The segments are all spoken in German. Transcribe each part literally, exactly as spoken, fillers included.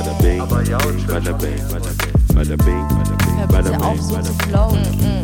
bada bing, bada bing, bada bing, bada bing, bada bing, auf so zu flowen.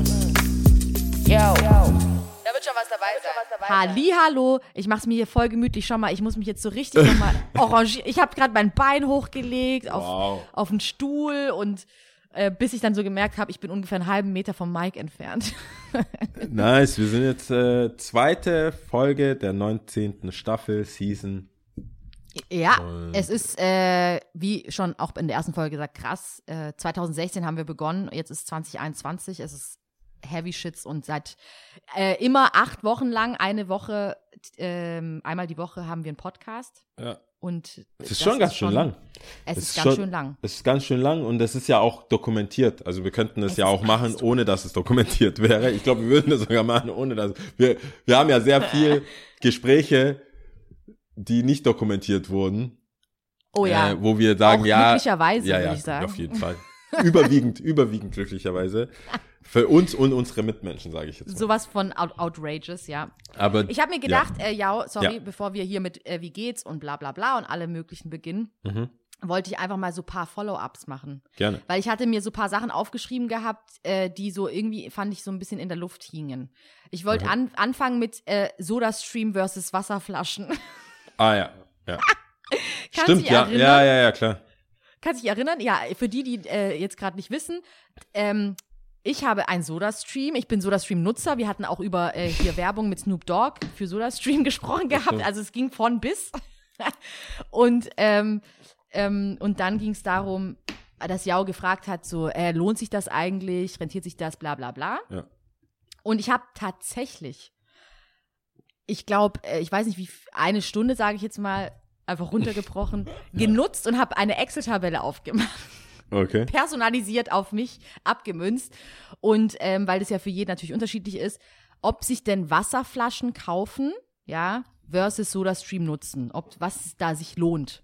Yo. Da wird schon was dabei sein. Hallihallo, ich mach's mir hier voll gemütlich. Schau mal, ich muss mich jetzt so richtig nochmal arrangieren. Ich habe gerade mein Bein hochgelegt auf, wow. auf einen Stuhl und äh, bis ich dann so gemerkt habe, ich bin ungefähr einen halben Meter vom Mic entfernt. Nice, wir sind jetzt äh, zweite Folge der neunzehnten Staffel, Season. Ja, und es ist, äh, wie schon auch in der ersten Folge gesagt, krass. Äh, zwanzig sechzehn haben wir begonnen, jetzt ist zwanzig einundzwanzig, es ist Heavy Shits und seit äh, immer acht Wochen lang, eine Woche, äh, einmal die Woche haben wir einen Podcast. Ja. Und es ist schon ganz schön lang. Es es ist ist ganz schon, schön lang. Es ist ganz schön lang und es ist ja auch dokumentiert. Also wir könnten es, es ja auch machen, ohne dass es dokumentiert wäre. Ich glaube, wir würden das sogar machen, ohne dass wir wir haben ja sehr viel Gespräche, die nicht dokumentiert wurden. Oh ja. Äh, wo wir sagen, auch ja, glücklicherweise, ja, ja, würde ich sagen. auf jeden Fall. überwiegend, überwiegend glücklicherweise. Für uns und unsere Mitmenschen, sage ich jetzt mal. Sowas von out- outrageous, ja. Aber ich habe mir gedacht, ja, äh, ja sorry, ja. bevor wir hier mit äh, wie geht's und bla bla bla und alle möglichen beginnen, mhm. wollte ich einfach mal so ein paar Follow-ups machen. Gerne. Weil ich hatte mir so ein paar Sachen aufgeschrieben gehabt, äh, die so irgendwie, fand ich, so ein bisschen in der Luft hingen. Ich wollte mhm. an, anfangen mit äh, SodaStream versus Wasserflaschen. Ah ja, ja. Kannst Stimmt, dich ja, erinnern? ja, ja, ja, klar. Kannst dich erinnern? Ja, für die, die äh, jetzt gerade nicht wissen, ähm, ich habe ein SodaStream, ich bin SodaStream-Nutzer. Wir hatten auch über äh, hier Werbung mit Snoop Dogg für SodaStream gesprochen gehabt. Also es ging von bis. und, ähm, ähm, und dann ging es darum, dass Yao gefragt hat, so, äh, lohnt sich das eigentlich, rentiert sich das, bla bla bla. Ja. Und ich habe tatsächlich, ich glaube, äh, ich weiß nicht wie, eine Stunde, sage ich jetzt mal, einfach runtergebrochen, genutzt und habe eine Excel-Tabelle aufgemacht. Okay. Personalisiert auf mich abgemünzt. Und ähm, weil das ja für jeden natürlich unterschiedlich ist, ob sich denn Wasserflaschen kaufen, ja, versus SodaStream nutzen, ob was da sich lohnt.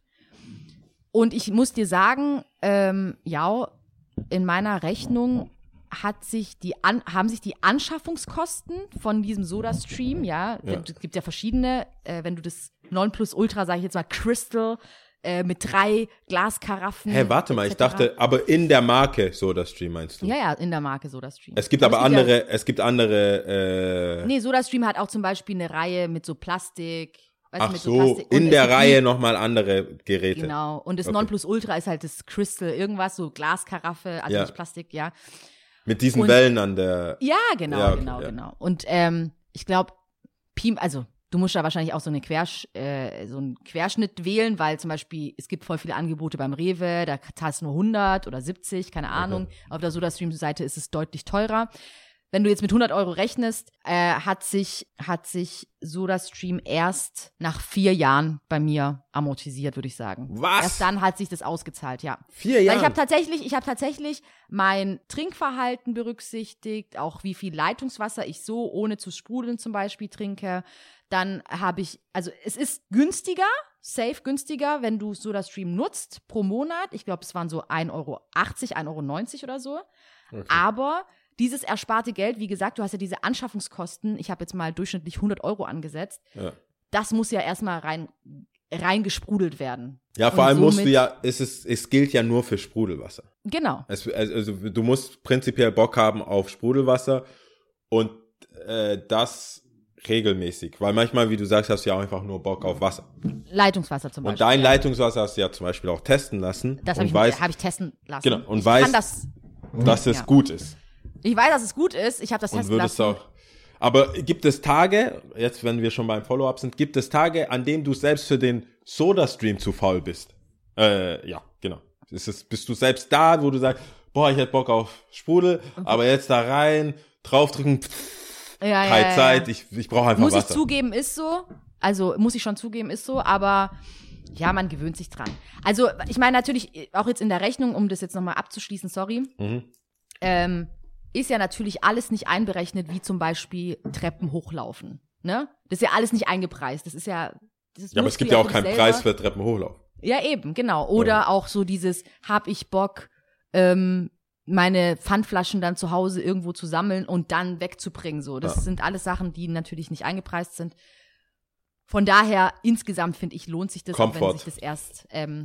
Und ich muss dir sagen, ähm, ja, in meiner Rechnung hat sich die an, haben sich die Anschaffungskosten von diesem SodaStream, ja, ja. es gibt ja verschiedene, äh, wenn du das Nonplusultra, sage ich jetzt mal, Crystal, äh, mit drei Glaskaraffen. Hä, hey, warte mal, et ich cetera. dachte, aber in der Marke SodaStream meinst du? Ja, ja, in der Marke SodaStream. Es gibt aber, aber es gibt andere, ja, es gibt andere, äh, nee, SodaStream hat auch zum Beispiel eine Reihe mit so Plastik. Weißt du, ach mit so, Plastik. Und in es der gibt Reihe die- nochmal andere Geräte. Genau, und das Okay. Nonplusultra ist halt das Crystal, irgendwas, so Glaskaraffe, also Ja. nicht Plastik, ja. Mit diesen Und- Wellen an der, Ja, genau, Ja, okay, genau, ja. genau. Und ähm, ich glaube, also du musst da wahrscheinlich auch so, eine Quersch, äh, so einen Querschnitt wählen, weil zum Beispiel, es gibt voll viele Angebote beim Rewe, da zahlst du nur hundert oder siebzig, keine Ahnung. Auf der SodaStream-Seite ist es deutlich teurer. Wenn du jetzt mit hundert Euro rechnest, äh, hat sich, hat sich SodaStream erst nach vier Jahren bei mir amortisiert, würde ich sagen. Was? Erst dann hat sich das ausgezahlt, ja. vier Weil Jahre. ich habe tatsächlich, ich habe tatsächlich mein Trinkverhalten berücksichtigt, auch wie viel Leitungswasser ich so ohne zu sprudeln zum Beispiel trinke. Dann habe ich, also es ist günstiger, safe günstiger, wenn du SodaStream nutzt pro Monat. Ich glaube, es waren so ein Euro achtzig, ein Euro neunzig oder so. Okay. Aber dieses ersparte Geld, wie gesagt, du hast ja diese Anschaffungskosten, ich habe jetzt mal durchschnittlich hundert Euro angesetzt, Ja. das muss ja erstmal rein, reingesprudelt werden. Ja, vor Und allem musst du somit- ja, es ist, es gilt ja nur für Sprudelwasser. Genau. Es, also du musst prinzipiell Bock haben auf Sprudelwasser und äh, das regelmäßig, weil manchmal, wie du sagst, hast du ja auch einfach nur Bock auf Wasser. Leitungswasser zum Und Beispiel. dein Leitungswasser hast du ja zum Beispiel auch testen lassen Das und habe ich, weißt, hab ich testen lassen. Genau, und ich weiß- kann das, dass es Ja. gut ist. ich weiß, dass es gut ist. Ich habe das Und testen würdest lassen. auch. Aber gibt es Tage, jetzt wenn wir schon beim Follow-up sind, gibt es Tage, an denen du selbst für den SodaStream zu faul bist? Äh, ja, genau. Ist es, bist du selbst da, wo du sagst, boah, ich hätte Bock auf Sprudel, aber jetzt da rein, draufdrücken, pff, Ja, keine ja, ja, Zeit, ja. ich, ich brauche einfach Muss ich Wasser. zugeben, ist so. Also muss ich schon zugeben, ist so. Aber ja, man gewöhnt sich dran. Also ich meine natürlich, auch jetzt in der Rechnung, um das jetzt nochmal abzuschließen, sorry, Mhm. ähm, ist ja natürlich alles nicht einberechnet, wie zum Beispiel Treppen hochlaufen. Ne? Das ist ja alles nicht eingepreist. Das ist ja. Das Ja, aber musst es gibt du ja auch für keinen dich Preis selber. für Treppenhochlauf. Ja, eben, genau. Oder Ja. auch so dieses, hab ich Bock, ähm, meine Pfandflaschen dann zu Hause irgendwo zu sammeln und dann wegzubringen. So, das Ja. sind alles Sachen, die natürlich nicht eingepreist sind. Von daher, insgesamt finde ich, lohnt sich das, auch wenn Komfort. sich das erst ähm,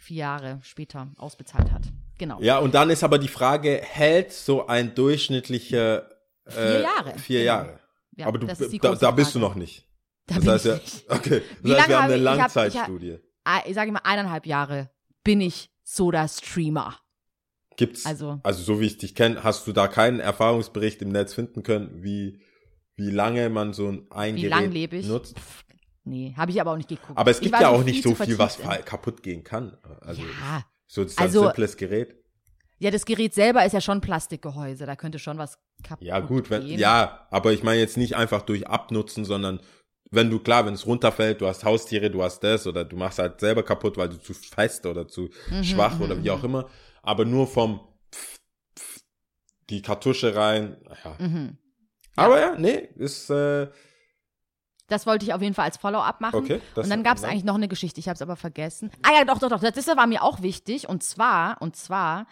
vier Jahre später ausbezahlt hat. Genau. Ja, und dann ist aber die Frage, hält so ein durchschnittlicher äh, Vier Jahre. Vier genau. Jahre. Ja, aber du, das ist die da, große da bist Frage. du noch nicht. Da das bin heißt ich ja, nicht. okay. Wie Das heißt, lange wir haben habe eine ich- ich hab- Langzeitstudie. Ich sage mal, eineinhalb Jahre bin ich Soda-Streamer. Gibt's, Also- also so wie ich dich kenne, hast du da keinen Erfahrungsbericht im Netz finden können, wie, wie lange man so ein, ein Wie Gerät langlebig? nutzt? Pff, nee, habe ich aber auch nicht geguckt. Aber es Ich gibt war ja so auch nicht viel so zu viel, was vertieft in- kaputt gehen kann. Also Ja. so das ist Also- ein simples Gerät. Ja, das Gerät selber ist ja schon Plastikgehäuse, da könnte schon was kaputt Ja, gut, wenn, gehen. ja, aber ich meine jetzt nicht einfach durch Abnutzen, sondern wenn du, klar, wenn es runterfällt, du hast Haustiere, du hast das oder du machst halt selber kaputt, weil du zu fest oder zu Mhm, schwach mhm, oder wie mhm. auch immer, aber nur vom Pf, Pf, die Kartusche rein, ja. Mhm. Aber ja, nee, ist, äh, Das wollte ich auf jeden Fall als Follow-up machen. okay. Das Und dann gab es eigentlich noch eine Geschichte, ich habe es aber vergessen. Ah ja, doch, doch, doch, das war mir auch wichtig. Und zwar, und zwar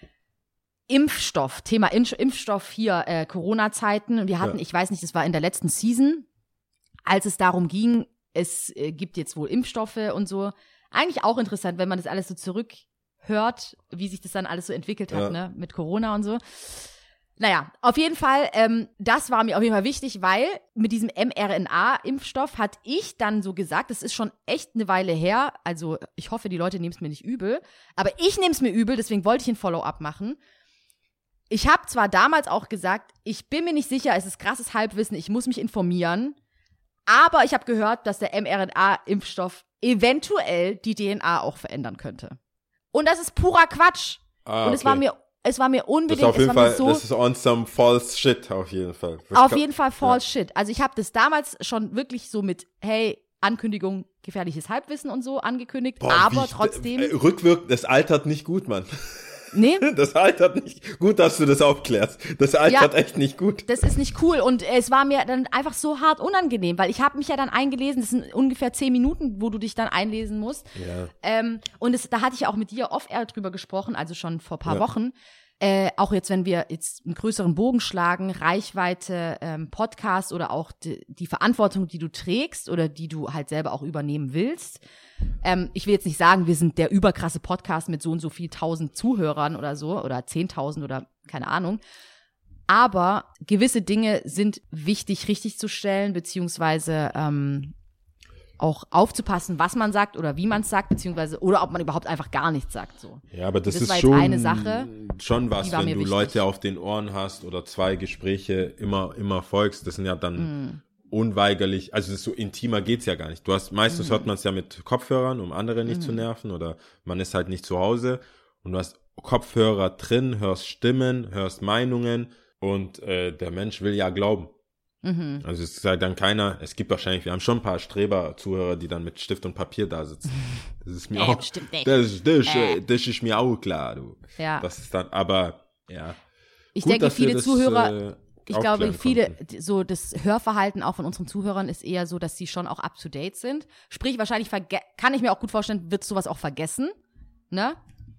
Impfstoff, Thema Impf- Impfstoff hier, äh, Corona-Zeiten. Und wir hatten, Ja. ich weiß nicht, das war in der letzten Season, als es darum ging, es äh, gibt jetzt wohl Impfstoffe und so. Eigentlich auch interessant, wenn man das alles so zurückhört, wie sich das dann alles so entwickelt hat, Ja. ne, mit Corona und so. Naja, auf jeden Fall, ähm, das war mir auf jeden Fall wichtig, weil mit diesem mRNA-Impfstoff hat ich dann so gesagt, das ist schon echt eine Weile her, also ich hoffe, die Leute nehmen es mir nicht übel, aber ich nehme es mir übel, deswegen wollte ich ein Follow-up machen. Ich habe zwar damals auch gesagt, ich bin mir nicht sicher, es ist krasses Halbwissen, ich muss mich informieren, aber ich habe gehört, dass der mRNA-Impfstoff eventuell die D N A auch verändern könnte. Und das ist purer Quatsch. ah, Und es war okay. mir, es war mir das unbedingt, ist auf es jeden war mir Fall, so das ist on some false shit, auf jeden Fall. auf jeden Fall false shit. Also ich habe das damals schon wirklich so mit, hey, Ankündigung, gefährliches Halbwissen und so angekündigt, Boah, aber wie- trotzdem, äh, Rückwirkend, das altert nicht gut, Mann. nee, Das altert nicht gut, dass du das aufklärst. Das altert Ja. echt nicht gut. das ist nicht cool. Und es war mir dann einfach so hart unangenehm, weil ich habe mich ja dann eingelesen, das sind ungefähr zehn Minuten, wo du dich dann einlesen musst. Ja. Ähm, und es, da hatte ich auch mit dir off-air drüber gesprochen, also schon vor ein paar Ja. Wochen. Äh, auch jetzt, wenn wir jetzt einen größeren Bogen schlagen, Reichweite, ähm, Podcast oder auch die, die Verantwortung, die du trägst oder die du halt selber auch übernehmen willst. Ähm, ich will jetzt nicht sagen, wir sind der überkrasse Podcast mit so und so viel tausend Zuhörern oder so oder zehntausend oder keine Ahnung. Aber gewisse Dinge sind wichtig richtig zu stellen, beziehungsweise ähm, auch aufzupassen, was man sagt oder wie man es sagt, beziehungsweise oder ob man überhaupt einfach gar nichts sagt. So. Ja, aber das, Das ist war jetzt schon, eine Sache, schon was, die war wenn mir du wichtig. Leute auf den Ohren hast oder zwei Gespräche immer, immer folgst. Das sind ja dann unweigerlich, also das ist so intimer geht's ja gar nicht. Du hast, meistens hört man es ja mit Kopfhörern, um andere nicht zu nerven oder man ist halt nicht zu Hause und du hast Kopfhörer drin, hörst Stimmen, hörst Meinungen und äh, der Mensch will ja glauben. Mhm. Also es ist halt dann keiner, es gibt wahrscheinlich, wir haben schon ein paar Streber-Zuhörer, die dann mit Stift und Papier da sitzen. Das ist mir Äh, auch, stimmt nicht. das, das, Äh. das ist mir auch klar, du. Ja. Das ist dann, aber, ja. Ich Gut, denke, dass wir viele das, Zuhörer, äh, ich glaube, aufklären viele, konnten. d- so das Hörverhalten auch von unseren Zuhörern ist eher so, dass sie schon auch up to date sind. Sprich, wahrscheinlich verge- kann ich mir auch gut vorstellen, wird sowas auch vergessen, ne?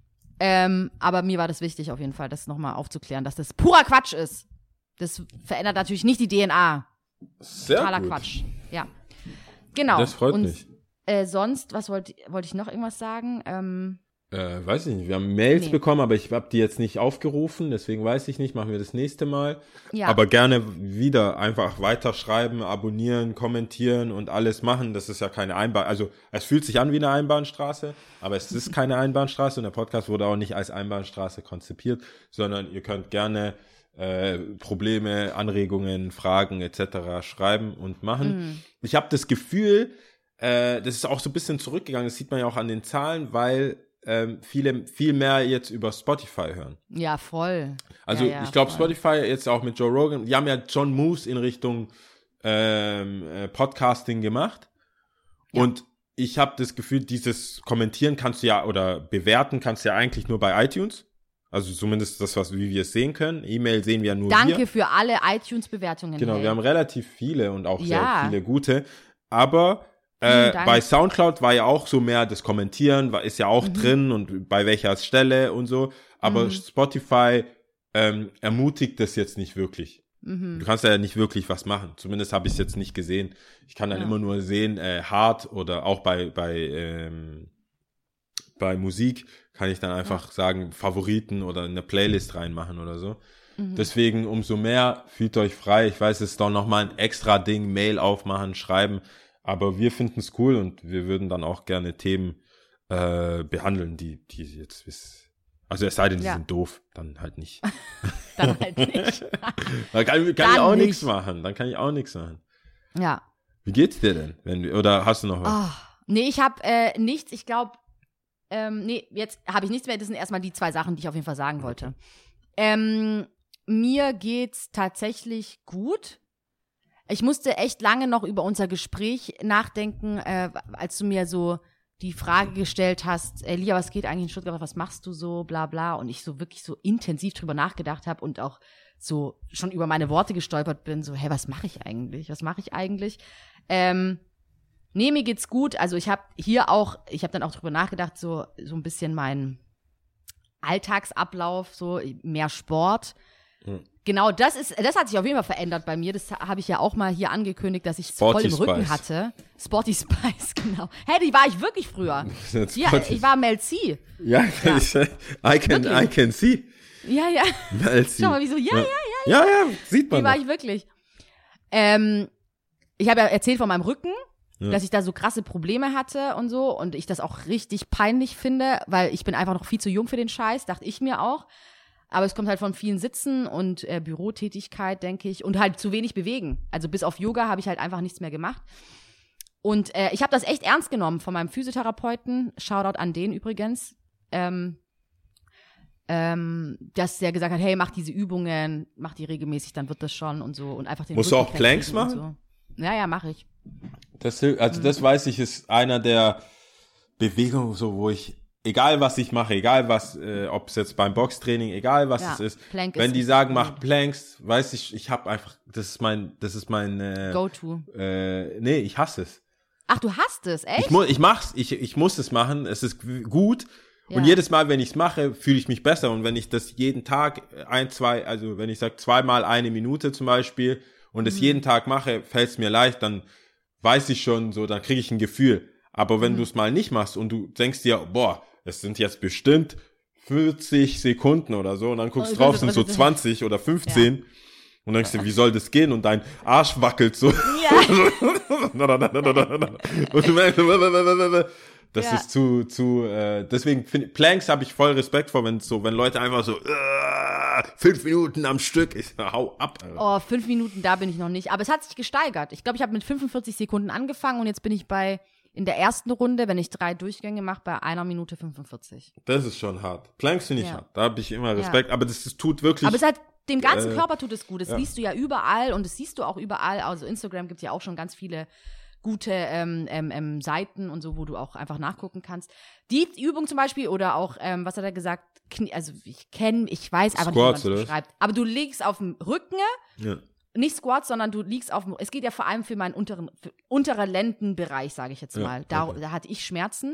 Ähm, aber mir war das wichtig auf jeden Fall, das nochmal aufzuklären, dass das purer Quatsch ist. Das verändert natürlich nicht die D N A. Sehr Totaler gut. Quatsch. Ja. Genau. Das freut Und, mich. Äh, sonst, was wollte wollte ich noch irgendwas sagen? Ähm, Äh, weiß ich nicht, wir haben Mails Nee. bekommen, aber ich habe die jetzt nicht aufgerufen, deswegen weiß ich nicht, machen wir das nächste Mal. ja. Aber gerne wieder einfach weiterschreiben, abonnieren, kommentieren und alles machen. Das ist ja keine Einbahn, also es fühlt sich an wie eine Einbahnstraße, aber es ist keine Einbahnstraße und der Podcast wurde auch nicht als Einbahnstraße konzipiert, sondern ihr könnt gerne äh, Probleme, Anregungen, Fragen et cetera schreiben und machen. Mhm. Ich habe das Gefühl, äh, das ist auch so ein bisschen zurückgegangen, das sieht man ja auch an den Zahlen, weil ähm, viele viel mehr jetzt über Spotify hören. Ja, voll. Also ja, ja, ich glaube voll. Spotify jetzt auch mit Joe Rogan, die haben ja schon Moves in Richtung ähm, äh, Podcasting gemacht Ja. und ich habe das Gefühl, dieses Kommentieren kannst du ja oder bewerten kannst du ja eigentlich nur bei iTunes. Also zumindest das, was wie wir es sehen können. E-Mail sehen wir ja nur Danke wir. für alle iTunes-Bewertungen. Genau, hey. wir haben relativ viele und auch Ja. sehr viele gute. Aber äh, Vielen Dank. bei Soundcloud war ja auch so mehr das Kommentieren, war, ist ja auch Mhm. drin und bei welcher Stelle und so. Aber Mhm. Spotify ähm, ermutigt das jetzt nicht wirklich. Mhm. Du kannst ja nicht wirklich was machen. Zumindest habe ich es jetzt nicht gesehen. Ich kann dann Ja. immer nur sehen, äh, hart oder auch bei bei ähm, bei Musik kann ich dann einfach ja. sagen, Favoriten oder eine Playlist reinmachen oder so. Mhm. Deswegen umso mehr, fühlt euch frei. Ich weiß, es ist doch nochmal ein extra Ding, Mail aufmachen, schreiben. Aber wir finden es cool und wir würden dann auch gerne Themen äh, behandeln, die, die jetzt bis, also es sei denn, die ja. sind doof, dann halt nicht. Dann halt nicht. Dann kann, kann dann ich auch nichts machen. Dann kann ich auch nichts machen. Ja. Wie geht's dir denn? Wenn du, oder hast du noch was? Oh, nee, ich habe äh, nichts. Ich glaube, ähm, nee, jetzt habe ich nichts mehr. Das sind erstmal die zwei Sachen, die ich auf jeden Fall sagen wollte. Ähm, mir geht's tatsächlich gut. Ich musste echt lange noch über unser Gespräch nachdenken, äh, als du mir so die Frage gestellt hast, äh, Lia, was geht eigentlich in Stuttgart, was machst du so, bla bla, und ich so wirklich so intensiv drüber nachgedacht habe und auch so schon über meine Worte gestolpert bin, so, hä, was mache ich eigentlich, was mache ich eigentlich? Ähm, nee, mir geht's gut, also ich habe hier auch, ich habe dann auch drüber nachgedacht, so so ein bisschen meinen Alltagsablauf, so mehr Sport. Hm. Genau, das ist, das hat sich auf jeden Fall verändert bei mir. Das habe ich ja auch mal hier angekündigt, dass ich es voll im Rücken Spice. hatte. Sporty Spice, genau. Hä, die war ich wirklich früher. Ja, ich war Mel C. Ja, ja. Ich, I can, I can see. Ja, ja. Mel C. Schau mal, wieso? Ja, ja, ja, ja. Ja, ja, sieht man. Die war ich wirklich. Ähm, ich habe ja erzählt von meinem Rücken, ja. dass ich da so krasse Probleme hatte und so und ich das auch richtig peinlich finde, weil ich bin einfach noch viel zu jung für den Scheiß, dachte ich mir auch. Aber es kommt halt von vielen Sitzen und äh, Bürotätigkeit, denke ich, und halt zu wenig bewegen. Also bis auf Yoga habe ich halt einfach nichts mehr gemacht. Und äh, ich habe das echt ernst genommen von meinem Physiotherapeuten, Shoutout an den übrigens, ähm, ähm, dass der gesagt hat, hey, mach diese Übungen, mach die regelmäßig, dann wird das schon und so. Und einfach den Musst du auch Planks machen? So. Ja, ja, mache ich. Das, also das weiß ich, ist einer der Bewegungen, so wo ich egal was ich mache, egal was, äh, ob es jetzt beim Boxtraining, egal was ja, es ist, Plank wenn ist die sagen, mach Planks, weiß ich, ich habe einfach, das ist mein, das ist mein äh, Go-To. Äh, nee, ich hasse es. Ach, du hasst es, echt? Ich, mu- ich mach's, ich, ich muss es machen, es ist gut ja. und jedes Mal, wenn ich es mache, fühle ich mich besser und wenn ich das jeden Tag ein, zwei, also wenn ich sage zweimal eine Minute zum Beispiel und es mhm. jeden Tag mache, fällt es mir leicht, dann weiß ich schon so, dann kriege ich ein Gefühl. Aber wenn mhm. du es mal nicht machst und du denkst dir, boah, es sind jetzt bestimmt vierzig Sekunden oder so und dann guckst du oh, drauf, sind so zwanzig oder fünfzehn ja. und denkst dir, wie soll das gehen? Und dein Arsch wackelt so. Ja. Das ja. ist zu, zu, äh, deswegen find, Planks habe ich voll Respekt vor, wenn so, wenn Leute einfach so, äh, fünf Minuten am Stück, ich hau ab. Alter. Oh, fünf Minuten, da bin ich noch nicht. Aber es hat sich gesteigert. Ich glaube, ich habe mit fünfundvierzig Sekunden angefangen und jetzt bin ich bei in der ersten Runde, wenn ich drei Durchgänge mache, bei einer Minute fünfundvierzig. Das ist schon hart. Planks finde ich ja. hart. Da habe ich immer Respekt. Ja. Aber das, das tut wirklich. Aber es hat, dem ganzen äh, Körper tut es gut. Das ja. liest du ja überall und das siehst du auch überall. Also Instagram gibt ja auch schon ganz viele gute ähm, ähm, ähm, Seiten und so, wo du auch einfach nachgucken kannst. Die Übung zum Beispiel oder auch, ähm, was hat er gesagt? Knie, also ich kenne, ich weiß einfach Squats, nicht, wie man es beschreibt. Aber du liegst auf dem Rücken. Ja. Nicht Squats, sondern du liegst auf dem, es geht ja vor allem für meinen unteren, für unterer Lendenbereich, sage ich jetzt mal. Ja, da, okay. da hatte ich Schmerzen.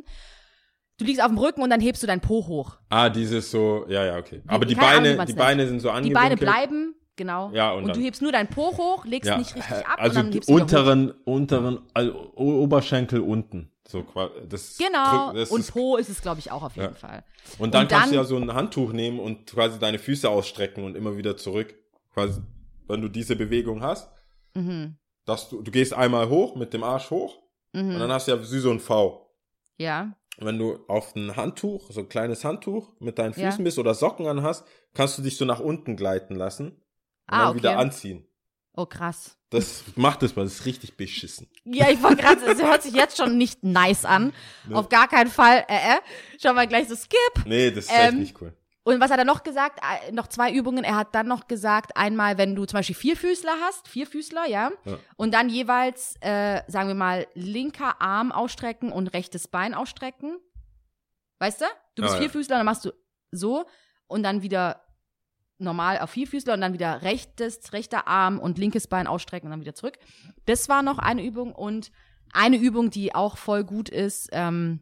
Du liegst auf dem Rücken und dann hebst du dein Po hoch. Ah, dieses so, ja, ja, okay. Aber die Beine, Ahnung, die Beine sind so angewinkelt. Die Beine bleiben, genau. Ja, und, und dann, du hebst nur dein Po hoch, legst ja, nicht richtig ab also und dann hebst unteren, du hoch. unteren, also Oberschenkel unten. So, das genau, das und ist, Po ist es, glaube ich, auch auf jeden ja. Fall. Und dann, und dann kannst du ja so ein Handtuch nehmen und quasi deine Füße ausstrecken und immer wieder zurück. Quasi, wenn du diese Bewegung hast. Mhm. Dass du, du gehst einmal hoch, mit dem Arsch hoch, mhm. und dann hast du ja wie so ein V. Ja. Wenn du auf ein Handtuch, so ein kleines Handtuch mit deinen Füßen ja. bist oder Socken an hast, kannst du dich so nach unten gleiten lassen und ah, dann okay. wieder anziehen. Oh, krass. Das macht das mal, das ist richtig beschissen. Ja, ich wollte gerade, es hört sich jetzt schon nicht nice an. Nee. Auf gar keinen Fall. Äh, äh. Schauen wir gleich so, skip. Nee, das ist ähm, echt nicht cool. Und was hat er noch gesagt? Noch zwei Übungen. Er hat dann noch gesagt, einmal, wenn du zum Beispiel Vierfüßler hast, Vierfüßler, ja, ja. und dann jeweils, äh, sagen wir mal, linker Arm ausstrecken und rechtes Bein ausstrecken. Weißt du? Du bist ah, Vierfüßler, ja. dann machst du so und dann wieder normal auf Vierfüßler und dann wieder rechtes, rechter Arm und linkes Bein ausstrecken und dann wieder zurück. Das war noch eine Übung und eine Übung, die auch voll gut ist, ähm,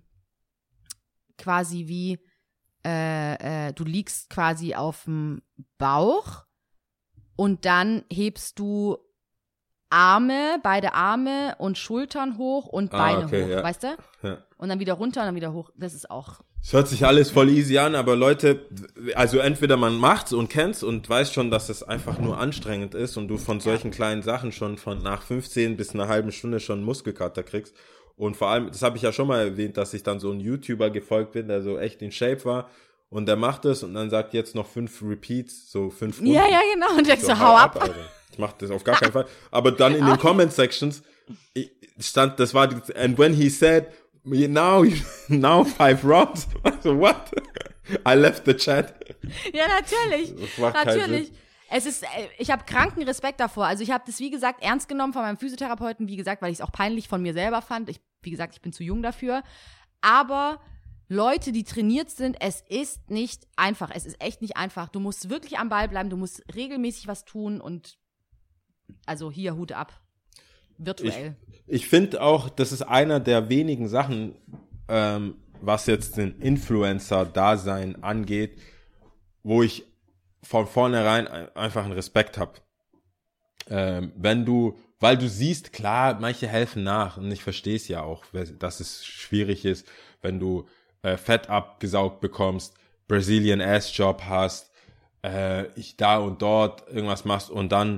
quasi wie Äh, äh, du liegst quasi auf dem Bauch und dann hebst du Arme, beide Arme und Schultern hoch und Beine ah, okay, hoch, ja. weißt du? Ja. und dann wieder runter und dann wieder hoch. Das ist auch. Es hört sich alles voll easy an, aber Leute, also entweder man macht's und kennt's und weiß schon, dass es einfach nur anstrengend ist und du von solchen ja. kleinen Sachen schon von nach fünfzehn bis einer halben Stunde schon einen Muskelkater kriegst. Und vor allem, das habe ich ja schon mal erwähnt, dass ich dann so ein YouTuber gefolgt bin, der so echt in Shape war. Und der macht das und dann sagt jetzt noch fünf Repeats, so fünf Runden. Ja, ja, genau. Und denkst so, hau ab. ab ich mach das auf gar keinen Fall. Aber dann in den Comment-Sections stand, das war, die, and when he said, now, now five rounds. So, what? I left the chat. Ja, natürlich. Das macht natürlich. Es ist, ich habe kranken Respekt davor. Also ich habe das, wie gesagt, ernst genommen von meinem Physiotherapeuten, wie gesagt, weil ich es auch peinlich von mir selber fand. Ich, wie gesagt, ich bin zu jung dafür. Aber Leute, die trainiert sind, es ist nicht einfach. Es ist echt nicht einfach. Du musst wirklich am Ball bleiben, du musst regelmäßig was tun und also hier, Hut ab. Virtuell. Ich, ich finde auch, das ist einer der wenigen Sachen, ähm, was jetzt den Influencer-Dasein angeht, wo ich von vornherein einfach einen Respekt habe. Ähm, wenn du, weil du siehst, klar, manche helfen nach und ich verstehe es ja auch, dass es schwierig ist, wenn du äh, Fett abgesaugt bekommst, Brazilian Ass Job hast, äh, ich da und dort irgendwas machst und dann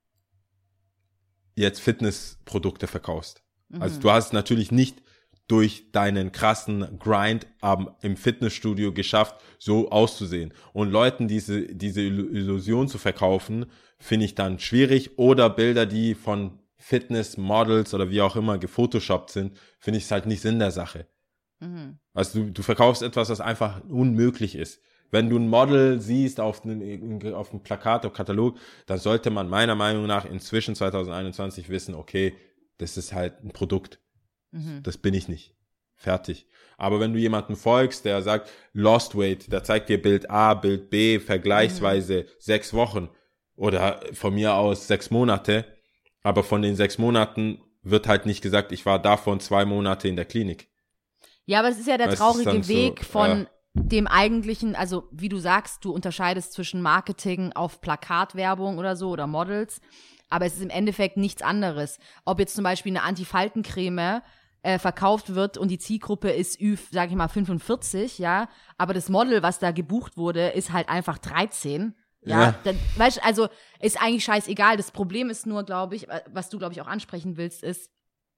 jetzt Fitnessprodukte verkaufst. Mhm. Also du hast natürlich nicht durch deinen krassen Grind ähm, im Fitnessstudio geschafft, so auszusehen. Und Leuten diese diese Illusion zu verkaufen, finde ich dann schwierig. Oder Bilder, die von Fitnessmodels oder wie auch immer gefotoshoppt sind, finde ich es halt nicht Sinn der Sache. Mhm. Also du, du verkaufst etwas, was einfach unmöglich ist. Wenn du ein Model siehst auf einem, auf einem Plakat oder Katalog, dann sollte man meiner Meinung nach inzwischen zwanzig einundzwanzig wissen, okay, das ist halt ein Produkt. Mhm. Das bin ich nicht. Fertig. Aber wenn du jemanden folgst, der sagt, Lost Weight, der zeigt dir Bild A, Bild B, vergleichsweise mhm. sechs Wochen oder von mir aus sechs Monate, aber von den sechs Monaten wird halt nicht gesagt, ich war davon zwei Monate in der Klinik. Ja, aber es ist ja der weißt, traurige Weg so, von ja. dem eigentlichen, also wie du sagst, du unterscheidest zwischen Marketing auf Plakatwerbung oder so oder Models, aber es ist im Endeffekt nichts anderes. Ob jetzt zum Beispiel eine Antifaltencreme äh, verkauft wird und die Zielgruppe ist, Ü, sag ich mal, fünfundvierzig, ja, aber das Model, was da gebucht wurde, ist halt einfach dreizehn. Ja, ja. Dann, weißt du, also ist eigentlich scheißegal. Das Problem ist nur, glaube ich, was du, glaube ich, auch ansprechen willst, ist,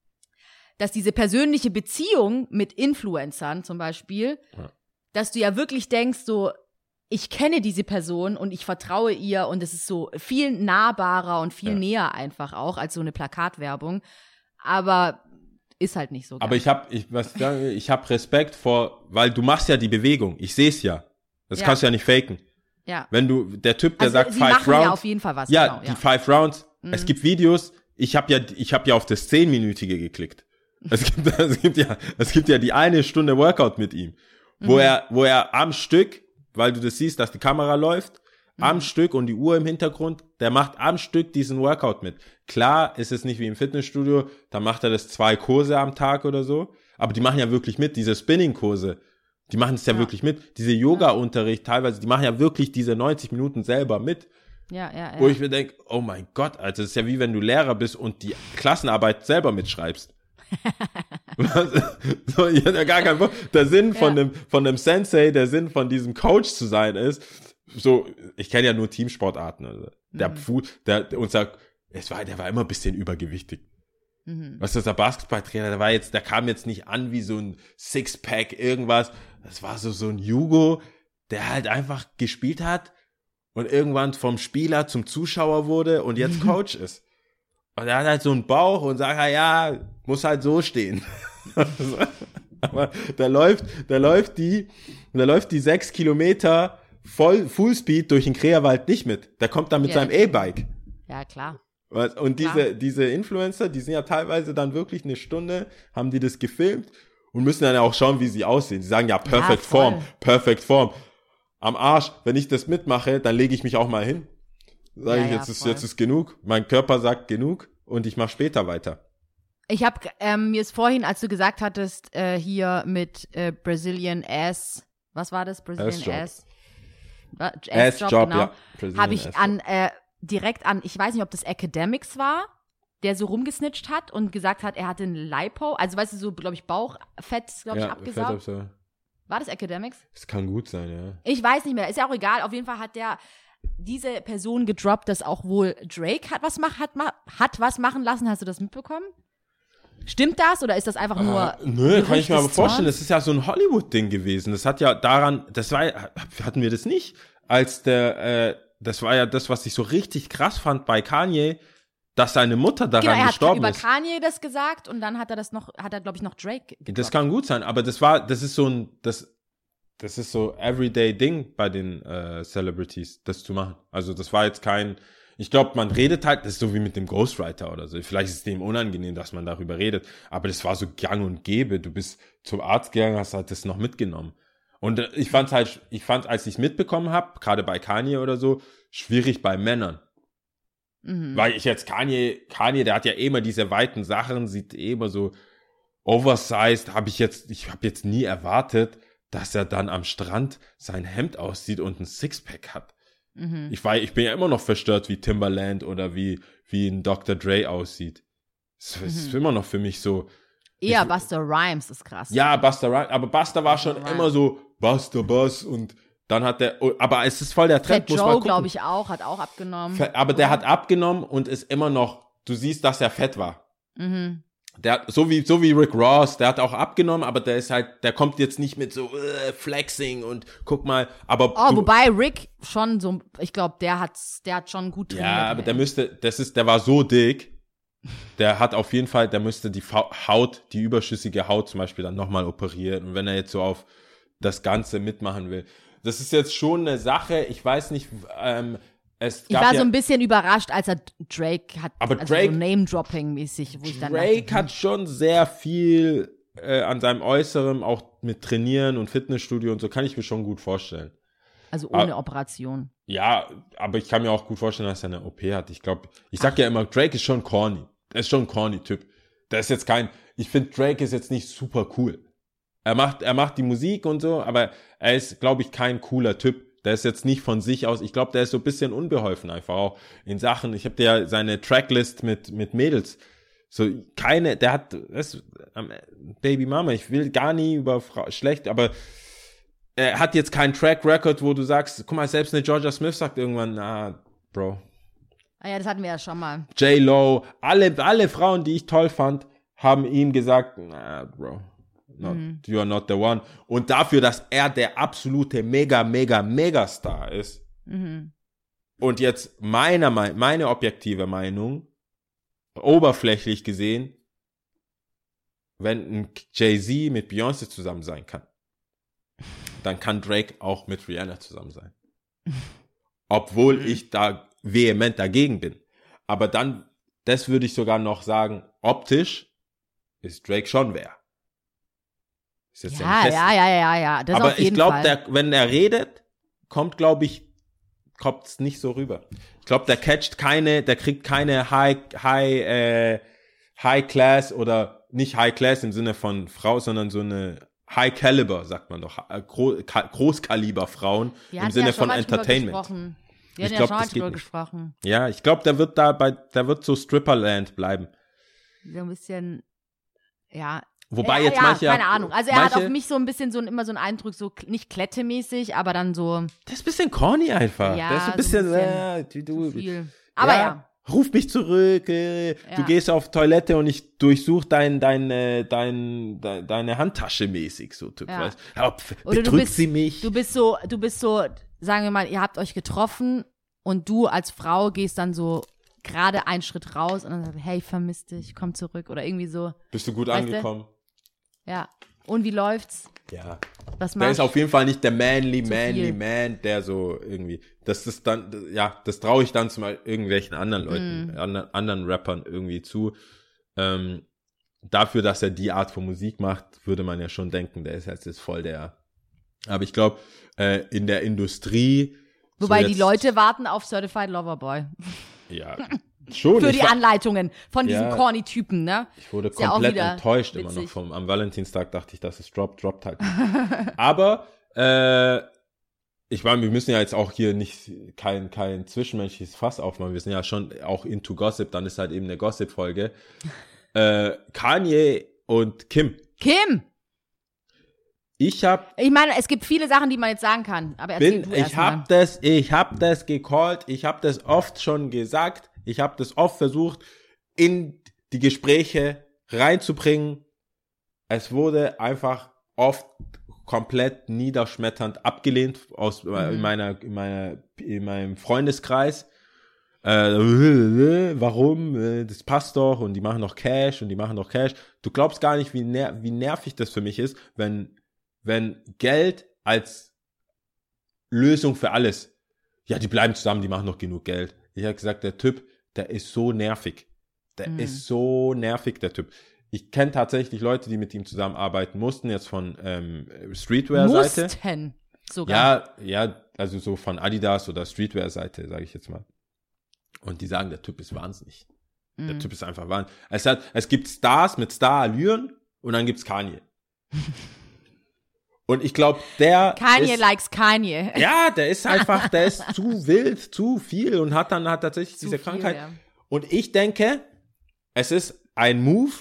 dass diese persönliche Beziehung mit Influencern zum Beispiel, ja. dass du ja wirklich denkst, so, ich kenne diese Person und ich vertraue ihr und es ist so viel nahbarer und viel ja. näher einfach auch als so eine Plakatwerbung. Aber ist halt nicht so. Aber ich habe ich, was, ich hab Respekt vor, weil du machst ja die Bewegung. Ich sehe es ja. Das ja. kannst du ja nicht faken. Ja. Wenn du, der Typ, der also sagt sie five machen Rounds. Ja, auf jeden Fall was. Ja, genau, die ja. five Rounds. Mhm. Es gibt Videos. Ich habe ja, ich habe ja auf das zehnminütige geklickt. Es gibt, es gibt ja, es gibt ja die eine Stunde Workout mit ihm, wo mhm. er, wo er am Stück, weil du das siehst, dass die Kamera läuft, mhm. am Stück und die Uhr im Hintergrund, der macht am Stück diesen Workout mit. Klar ist es nicht wie im Fitnessstudio, da macht er das zwei Kurse am Tag oder so, aber die machen ja wirklich mit, diese Spinning-Kurse, die machen es ja, ja wirklich mit. Diese Yoga-Unterricht teilweise, die machen ja wirklich diese neunzig Minuten selber mit. Ja, ja, ja. Wo ich mir denke, oh mein Gott, Alter, das ist ja wie wenn du Lehrer bist und die Klassenarbeit selber mitschreibst. So, ich hatte ja gar keinen Bock. Der Sinn von ja. dem von dem Sensei, der Sinn von diesem Coach zu sein ist, so, ich kenne ja nur Teamsportarten. Also der mhm. Fu, der unser, es war, der war immer ein bisschen übergewichtig. Mhm. Was ist der Basketballtrainer? Der war jetzt, der kam jetzt nicht an wie so ein Sixpack irgendwas. Das war so so ein Jugo, der halt einfach gespielt hat und irgendwann vom Spieler zum Zuschauer wurde und jetzt Coach ist. Und er hat halt so einen Bauch und sagt, ja, muss halt so stehen. Aber der läuft, der läuft die, der läuft die sechs Kilometer voll Fullspeed durch den Kreerwald nicht mit. Der kommt dann mit ja, seinem E-Bike. Ja, klar. Und diese, klar. diese Influencer, die sind ja teilweise dann wirklich eine Stunde, haben die das gefilmt und müssen dann auch schauen, wie sie aussehen. Sie sagen ja, perfect ja, Form, perfect Form. Am Arsch, wenn ich das mitmache, dann lege ich mich auch mal hin. Sage ja, ich, jetzt, ja, ist, jetzt ist genug. Mein Körper sagt genug und ich mache später weiter. Ich habe ähm, mir ist vorhin, als du gesagt hattest, äh, hier mit äh, Brazilian Ass, was war das? Brazilian Ass? Ass, Ass Job, genau. ja. Habe ich an äh, direkt an, ich weiß nicht, ob das Academics war der so rumgesnitcht hat und gesagt hat, er hatte ein Lipo, also weißt du, so, glaube ich, Bauchfett, glaube ich, ja, abgesaugt. Fett, War das Academics? Das kann gut sein, ja. Ich weiß nicht mehr, ist ja auch egal. Auf jeden Fall hat der diese Person gedroppt, dass auch wohl Drake hat was, mach, hat, hat was machen lassen. Hast du das mitbekommen? Stimmt das oder ist das einfach nur ah, Nö, kann ich mir aber vorstellen. Zorns? Das ist ja so ein Hollywood-Ding gewesen. Das hat ja daran, das war hatten wir das nicht, als der, äh, das war ja das, was ich so richtig krass fand bei Kanye, dass seine Mutter daran genau, er gestorben hat ist. über Kanye das gesagt und dann hat er das noch, hat er glaube ich noch Drake gedroppt. Das kann gut sein, aber das war, das ist so ein, das, das ist so everyday Ding bei den äh, Celebrities, das zu machen. Also das war jetzt kein, ich glaube, man redet halt, das ist so wie mit dem Ghostwriter oder so. Vielleicht ist es dem unangenehm, dass man darüber redet, aber das war so gang und gäbe. Du bist zum Arzt gegangen, hast halt das noch mitgenommen. Und äh, ich fand halt, ich fand, als ich es mitbekommen habe, gerade bei Kanye oder so, schwierig bei Männern. Mhm. Weil ich jetzt Kanye, Kanye, der hat ja eh immer diese weiten Sachen, sieht eh immer so oversized, habe ich jetzt, ich habe jetzt nie erwartet, dass er dann am Strand sein Hemd aussieht und ein Sixpack hat. Mhm. Ich war, ich bin ja immer noch verstört, wie Timbaland oder wie, wie ein Doktor Dre aussieht. Es mhm. ist immer noch für mich so. Eher ich, Busta Rhymes ist krass. Ja, Busta Rhymes, aber Busta war Busta schon Rhymes. immer so Busta Bus und dann hat der, aber es ist voll der Trend, Fat muss man Joe, gucken. glaube ich auch, hat auch abgenommen. Aber der hat abgenommen und ist immer noch, du siehst, dass er fett war. Mhm. Der, so wie, so wie Rick Ross, der hat auch abgenommen, aber der ist halt, der kommt jetzt nicht mit so äh, Flexing und guck mal, aber. Oh, du, wobei Rick schon so, ich glaube, der hat, der hat schon gut trainiert. Ja, aber der müsste, das ist, der war so dick, der hat auf jeden Fall, der müsste die Haut, die überschüssige Haut zum Beispiel dann nochmal operieren und wenn er jetzt so auf das Ganze mitmachen will. Das ist jetzt schon eine Sache, ich weiß nicht, ähm, es ich gab war ja, so ein bisschen überrascht, als er Drake hat, aber also Drake, so Name-Dropping-mäßig, wo ich dann Drake dachte, hat schon sehr viel äh, an seinem Äußeren, auch mit Trainieren und Fitnessstudio und so, kann ich mir schon gut vorstellen. Also ohne aber, Operation. Ja, aber ich kann mir auch gut vorstellen, dass er eine O P hat. Ich glaube, ich sag Ach. ja immer, Drake ist schon corny. Er ist schon ein corny Typ. Der ist jetzt kein, ich finde, Drake ist jetzt nicht super cool. Er macht, er macht die Musik und so, aber er ist, glaube ich, kein cooler Typ. Der ist jetzt nicht von sich aus, ich glaube, der ist so ein bisschen unbeholfen einfach auch in Sachen. Ich habe dir ja seine Tracklist mit mit Mädels. So keine, der hat, das, Baby Mama, ich will gar nie über Frau, schlecht, aber er hat jetzt keinen Track Record, wo du sagst, guck mal, selbst eine Georgia Smith sagt irgendwann, ah, Bro. Ah ja, das hatten wir ja schon mal. J-Lo, alle, alle Frauen, die ich toll fand, haben ihm gesagt, nah, Bro. Not, mhm. You are not the one. Und dafür, dass er der absolute mega, mega, mega Star ist. Mhm. Und jetzt meiner, meine objektive Meinung, oberflächlich gesehen, wenn ein Jay-Z mit Beyoncé zusammen sein kann, dann kann Drake auch mit Rihanna zusammen sein. Obwohl mhm. ich da vehement dagegen bin. Aber dann, das würde ich sogar noch sagen, optisch ist Drake schon wer. Ja, ja, ja, ja, ja, das aber auf jeden ich glaube, Fall. wenn er redet, kommt, glaube ich, kommt es nicht so rüber. Ich glaube, der catcht keine, der kriegt keine High, High, äh, High Class oder nicht High Class im Sinne von Frau, sondern so eine High Caliber, sagt man doch, Gro Großkaliber Frauen im Sinne ja von Entertainment. Wir hatten ja schon mal drüber gesprochen. Ja, ich glaube, der wird da bei, der wird so Stripperland bleiben. So ein bisschen, ja. Wobei ja, jetzt ja, manche. keine Ahnung. Also er manche, hat auf mich so ein bisschen so immer so einen Eindruck, so nicht klettemäßig, aber dann so. Das ist ein bisschen corny einfach. Ja, das ist ein bisschen, so ein bisschen äh, du, viel. Aber ja. ja. Ruf mich zurück, äh, ja. Du gehst auf Toilette und ich durchsuche dein, dein, äh, dein, de, deine Handtasche mäßig, so Typ, ja. weißt du? Oder du bist, sie mich. Du bist so, du bist so, sagen wir mal, ihr habt euch getroffen und du als Frau gehst dann so gerade einen Schritt raus und dann sagst, hey, ich vermiss dich, komm zurück oder irgendwie so. Bist du gut weißt angekommen? Du? Ja. Und wie läuft's? Ja. Was der ist auf jeden Fall nicht der manly, Zu manly viel. Man, der so irgendwie, das ist dann, ja, das traue ich dann zu mal irgendwelchen anderen Leuten, Mm. anderen, anderen Rappern irgendwie zu. Ähm, dafür, dass er die Art von Musik macht, würde man ja schon denken, der ist jetzt, jetzt voll der, aber ich glaube, äh, in der Industrie. Wobei so die jetzt, Leute warten auf Certified Lover Boy. Ja. Schon. Für die war, Anleitungen von diesen ja, corny Typen, ne? Ich wurde Ist ja komplett auch enttäuscht witzig. immer noch vom, am Valentinstag dachte ich, dass es droppt, droppt halt nicht. Aber, äh, ich meine, wir müssen ja jetzt auch hier nicht kein, kein zwischenmenschliches Fass aufmachen. Wir sind ja schon auch into Gossip, dann ist halt eben eine Gossip-Folge. äh, Kanye und Kim. Kim! Ich hab... Ich meine, es gibt viele Sachen, die man jetzt sagen kann, aber erzähl bin, du erst ich hab mal. das, ich hab das gecallt, ich hab das oft schon gesagt, ich hab das oft versucht, in die Gespräche reinzubringen. Es wurde einfach oft komplett niederschmetternd abgelehnt aus mhm. in meiner in meiner in meinem Freundeskreis. Äh, warum? Das passt doch und die machen doch Cash und die machen doch Cash. Du glaubst gar nicht, wie ner- wie nervig das für mich ist, wenn wenn Geld als Lösung für alles. Ja, die bleiben zusammen, die machen noch genug Geld. Ich habe gesagt, der Typ, der ist so nervig. Der mhm. ist so nervig, der Typ. Ich kenne tatsächlich Leute, die mit ihm zusammenarbeiten mussten, jetzt von ähm, Streetwear-Seite. Mussten sogar. Ja, ja, also so von Adidas oder Streetwear-Seite, sage ich jetzt mal. Und die sagen, der Typ ist wahnsinnig. Mhm. Der Typ ist einfach wahnsinnig. Es, hat, es gibt Stars mit Star-Allüren und dann gibt's Kanye. Und ich glaube, der Kanye ist, likes Kanye. Ja, der ist einfach, der ist zu wild, zu viel und hat dann hat tatsächlich zu diese viel, Krankheit. Ja. Und ich denke, es ist ein Move,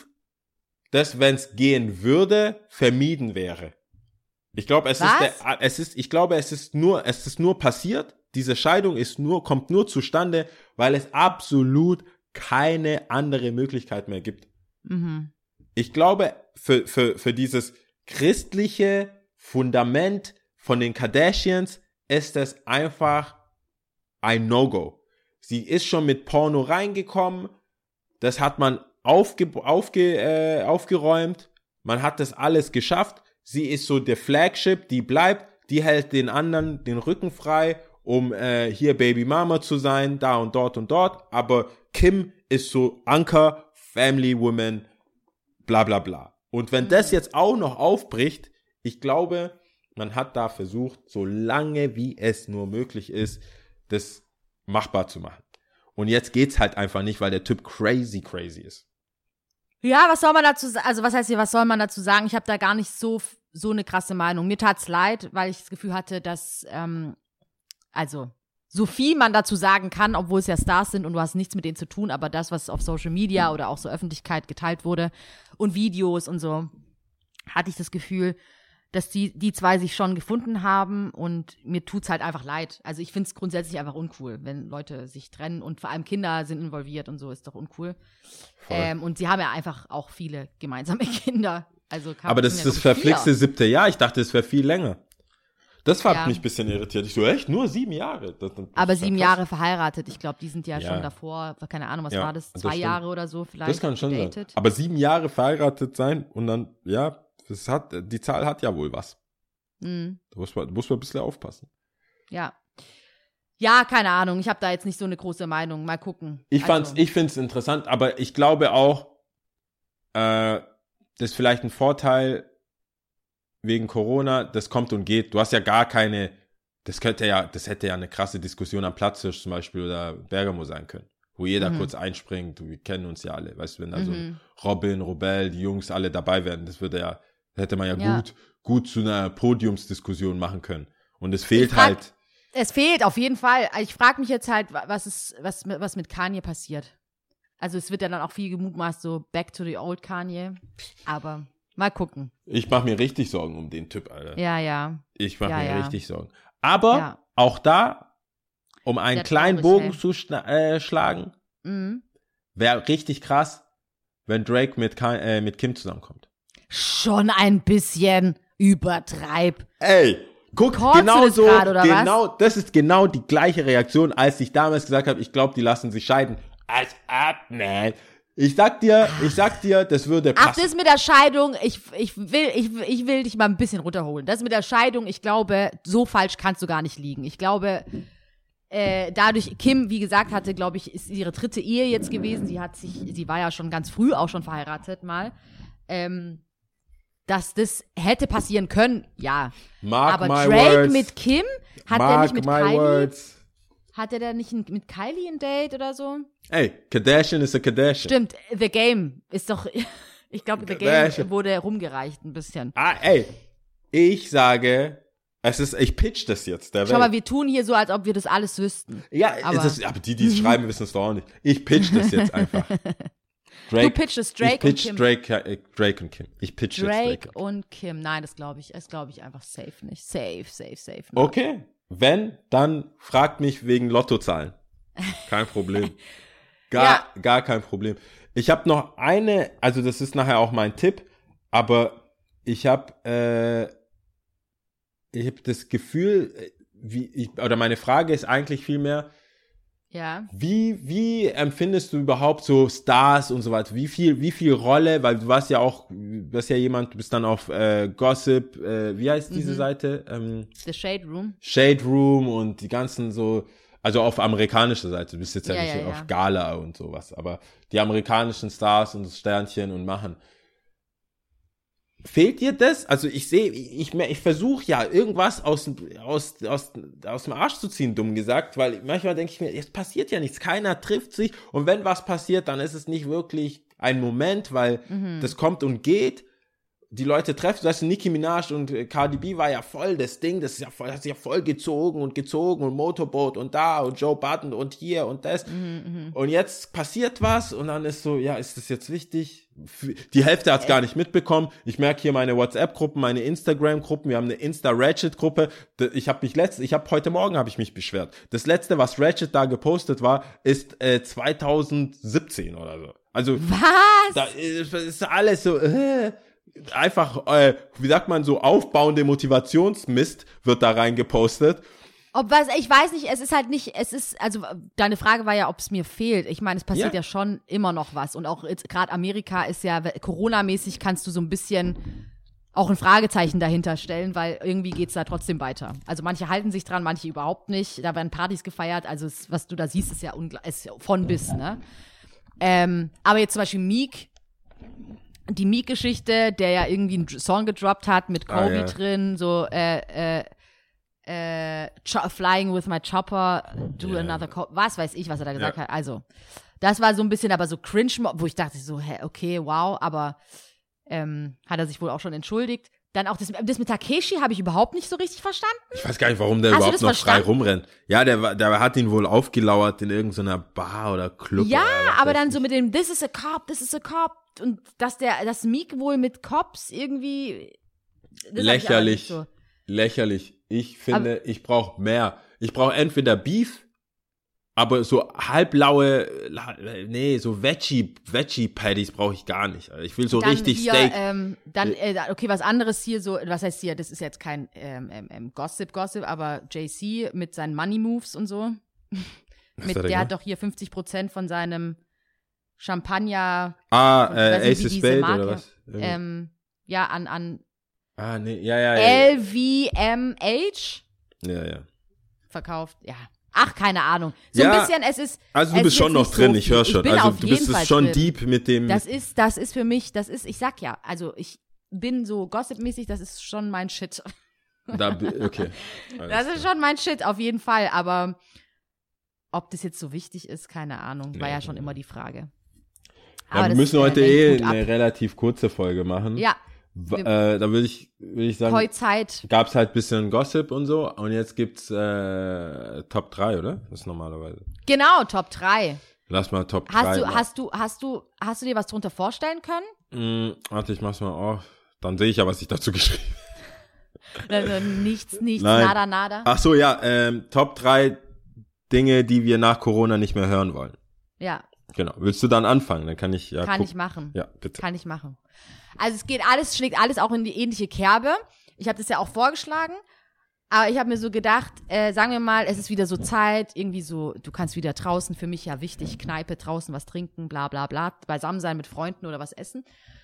das, wenn es gehen würde, vermieden wäre. Ich glaube, es Was? ist, der, es ist, ich glaube, es ist nur, es ist nur passiert. Diese Scheidung ist nur, kommt nur zustande, weil es absolut keine andere Möglichkeit mehr gibt. Mhm. Ich glaube, für, für, für dieses christliche Fundament von den Kardashians ist es einfach ein No-Go. Sie ist schon mit Porno reingekommen. Das hat man aufge, aufge, äh, aufgeräumt. Man hat das alles geschafft. Sie ist so der Flagship, die bleibt. Die hält den anderen den Rücken frei, um äh, hier Baby Mama zu sein, da und dort und dort. Aber Kim ist so Anker, Family Woman, bla bla bla. Und wenn das jetzt auch noch aufbricht, ich glaube, man hat da versucht, so lange wie es nur möglich ist, das machbar zu machen. Und jetzt geht's halt einfach nicht, weil der Typ crazy, crazy ist. Ja, was soll man dazu sagen? Also was heißt hier, was soll man dazu sagen? Ich habe da gar nicht so so eine krasse Meinung. Mir tat's leid, weil ich das Gefühl hatte, dass, ähm, also so viel man dazu sagen kann, obwohl es ja Stars sind und du hast nichts mit denen zu tun, aber das, was auf Social Media oder auch so Öffentlichkeit geteilt wurde und Videos und so, hatte ich das Gefühl, dass die, die zwei sich schon gefunden haben und mir tut's halt einfach leid. Also ich find's grundsätzlich einfach uncool, wenn Leute sich trennen und vor allem Kinder sind involviert und so, ist doch uncool. Ähm, und sie haben ja einfach auch viele gemeinsame Kinder. Also kann Aber das ist das verflixte siebte Jahr. Ich dachte, es wäre viel länger. Das hat ja. mich ein bisschen irritiert. Ich so, echt? Nur sieben Jahre? Das, das Aber ist ja sieben krass. Jahre verheiratet. Ich glaube, die sind ja, Ja. schon davor, keine Ahnung, was Ja, war das? das Zwei stimmt. Jahre oder so vielleicht. Das kann schon sein. gedatet. Aber sieben Jahre verheiratet sein und dann, ja, das hat, die Zahl hat ja wohl was. Mhm. Da muss man, da muss man ein bisschen aufpassen. Ja. Ja, keine Ahnung. Ich habe da jetzt nicht so eine große Meinung. Mal gucken. Ich Also, fand's, ich find's interessant, aber ich glaube auch, äh, das ist vielleicht ein Vorteil wegen Corona, das kommt und geht. Du hast ja gar keine, das könnte ja, das hätte ja eine krasse Diskussion am Platzhirsch zum Beispiel oder Bergamo sein können, wo jeder Mhm. kurz einspringt. Wir kennen uns ja alle, weißt du, wenn da so Mhm. Robin, Robel, die Jungs alle dabei wären, das würde ja, hätte man ja, Ja. gut, gut zu einer Podiumsdiskussion machen können. Und es fehlt Ich frag- halt. Es fehlt auf jeden Fall. Ich frage mich jetzt halt, was ist, was, was mit Kanye passiert. Also es wird ja dann auch viel gemutmaßt, so back to the old Kanye. Aber mal gucken. Ich mache mir richtig Sorgen um den Typ, Alter. Ja, ja. Ich mache Ja, mir ja. richtig Sorgen. Aber Ja. auch da, um einen Sehr kleinen traurig, Bogen hey. zu schna- äh, schlagen, Mhm. wäre richtig krass, wenn Drake mit, Ka- äh, mit Kim zusammenkommt. Schon ein bisschen übertreib. Ey, guck, Callst du genau das so, grad, oder genau, das ist genau die gleiche Reaktion, als ich damals gesagt habe, ich glaube, die lassen sich scheiden. Als ab, man. Ich sag dir, ich sag dir, das würde Ach, passen. das mit der Scheidung, ich, ich, will, ich, ich will dich mal ein bisschen runterholen. Das mit der Scheidung, ich glaube, so falsch kannst du gar nicht liegen. Ich glaube, äh, dadurch, Kim, wie gesagt, hatte, glaube ich, ist ihre dritte Ehe jetzt gewesen. Sie hat sich, sie war ja schon ganz früh auch schon verheiratet mal. Ähm, dass das hätte passieren können, ja. Mark Aber my Drake words. mit Kim, hat der Mark nicht mit my Kylie, words. hat der da nicht ein- mit Kylie ein Date oder so? Ey, Kardashian ist a Kardashian. Stimmt, The Game ist doch, ich glaube, The Game Kardashian. wurde rumgereicht ein bisschen. Ah, ey, ich sage, Es ist, ich pitch das jetzt der Welt. Schau mal, wir tun hier so, als ob wir das alles wüssten. Ja, aber, das, aber die, die es schreiben, wissen es doch auch nicht. Ich pitch das jetzt einfach. Drake, du pitchest Drake ich pitch und Kim. Drake, äh, Drake und Kim. Ich pitch Drake, jetzt Drake und Kim. Nein, das glaube ich, das glaube ich einfach safe nicht. Safe, safe, safe. Not. Okay, wenn, dann fragt mich wegen Lottozahlen. Kein Problem. Gar, ja. gar kein Problem. Ich habe noch eine, also das ist nachher auch mein Tipp, aber ich habe, äh, ich habe das Gefühl, wie ich, oder meine Frage ist eigentlich vielmehr, ja. Wie, wie empfindest du überhaupt so Stars und so weiter? Wie viel, wie viel Rolle, weil du warst ja auch, du bist ja jemand, du bist dann auf äh, Gossip, äh, wie heißt diese mhm. Seite? Ähm, The Shade Room. Shade Room und die ganzen so, also auf amerikanischer Seite, du bist jetzt ja, ja nicht ja, auf ja. Gala und sowas, aber die amerikanischen Stars und das Sternchen und machen. Fehlt dir das? Also ich sehe, ich, ich versuche ja irgendwas aus, aus, aus, aus dem Arsch zu ziehen, dumm gesagt, weil manchmal denke ich mir, es passiert ja nichts, keiner trifft sich und wenn was passiert, dann ist es nicht wirklich ein Moment, weil mhm. das kommt und geht. Die Leute treffen, das heißt, Nicki Minaj und Cardi B war ja voll das Ding, das ist ja voll, das ist ja voll gezogen und gezogen und Motorboat und da und Joe Budden und hier und das. Mhm, und jetzt passiert was und dann ist so, ja, ist das jetzt wichtig? Die Hälfte hat's gar nicht mitbekommen. Ich merke hier meine WhatsApp-Gruppen, meine Instagram-Gruppen, wir haben eine Insta-Ratchet-Gruppe. Ich habe mich letzt, ich habe heute Morgen habe ich mich beschwert. Das letzte, was Ratchet da gepostet war, ist äh, zwanzig siebzehn oder so. Also was? Da ist, ist alles so äh, einfach, äh, wie sagt man, so aufbauende Motivationsmist wird da reingepostet. Ob was, ich weiß nicht, es ist halt nicht, es ist, also deine Frage war ja, ob es mir fehlt. Ich meine, es passiert ja. ja schon immer noch was. Und auch gerade Amerika ist ja, Corona-mäßig kannst du so ein bisschen auch ein Fragezeichen dahinter stellen, weil irgendwie geht's da trotzdem weiter. Also manche halten sich dran, manche überhaupt nicht. Da werden Partys gefeiert, also es, was du da siehst, ist ja ungl- ist von bis, ne? Ähm, aber jetzt zum Beispiel Meek, die Meek-Geschichte, der ja irgendwie einen Song gedroppt hat mit Kobe ah, ja. drin, so äh, äh, äh, Flying with my Chopper, do yeah. another co- was weiß ich, was er da gesagt ja. hat. Also, das war so ein bisschen aber so cringe, wo ich dachte so, hä, okay, wow, aber ähm, hat er sich wohl auch schon entschuldigt. Dann auch das, das mit Takeshi habe ich überhaupt nicht so richtig verstanden. Ich weiß gar nicht, warum der Hast überhaupt noch verstanden? frei rumrennt. Ja, der, der hat ihn wohl aufgelauert in irgendeiner Bar oder Club. Ja, oder aber dann nicht. So mit dem This is a cop, this is a cop und dass der, dass Meek wohl mit Cops irgendwie lächerlich, so. lächerlich. Ich finde, aber, ich brauche mehr. Ich brauche entweder Beef, aber so halblaue, nee, so Veggie, Veggie-Patties brauche ich gar nicht. Ich will so dann richtig hier, Steak. Ähm, dann, äh, okay, was anderes hier, so, was heißt hier, das ist jetzt kein ähm, ähm, Gossip, Gossip, aber Jay-Z mit seinen Money-Moves und so. mit, der gemacht? Hat doch hier fünfzig Prozent von seinem Champagner. Ah, äh, Ace of Spade oder was? Ähm, ja, an, an Ah, nee, ja, ja, ja. L V M H Ja, ja. Verkauft, ja. Ach, keine Ahnung. So ja, ein bisschen, es ist. Also du bist schon noch drin, so ich höre schon. Also du bist es schon drin. Deep mit dem. Das ist, das ist für mich, das ist, ich sag ja, also ich bin so gossipmäßig, das ist schon mein Shit. Da, okay. Das ist schon mein Shit, auf jeden Fall. Aber ob das jetzt so wichtig ist, keine Ahnung. War ja, ja schon immer die Frage. Aber ja, wir müssen heute eh eine relativ kurze Folge machen. Ja. Äh, da würde ich, würd ich sagen, Heuzeit. Gab's halt ein bisschen Gossip und so und jetzt gibt's äh, Top drei, oder? Das ist normalerweise. Genau, Top drei. Lass mal Top hast drei. Du, mal. hast du, hast du, hast du dir was drunter vorstellen können? Mm, warte, ich mach's mal auf. Dann sehe ich ja, was ich dazu geschrieben habe. Nichts, nichts, Nein. nada, nada. Ach so, ja, ähm, Top drei Dinge, die wir nach Corona nicht mehr hören wollen. Ja. Genau. Willst du dann anfangen? Dann kann ich ja Kann gucken. ich machen. Ja, bitte. Kann ich machen. Also es geht alles, schlägt alles auch in die ähnliche Kerbe. Ich habe das ja auch vorgeschlagen, aber ich habe mir so gedacht, äh, sagen wir mal, es ist wieder so Zeit, irgendwie so, du kannst wieder draußen, für mich ja wichtig, Kneipe, draußen was trinken, bla bla bla, beisammen sein mit Freunden oder was essen.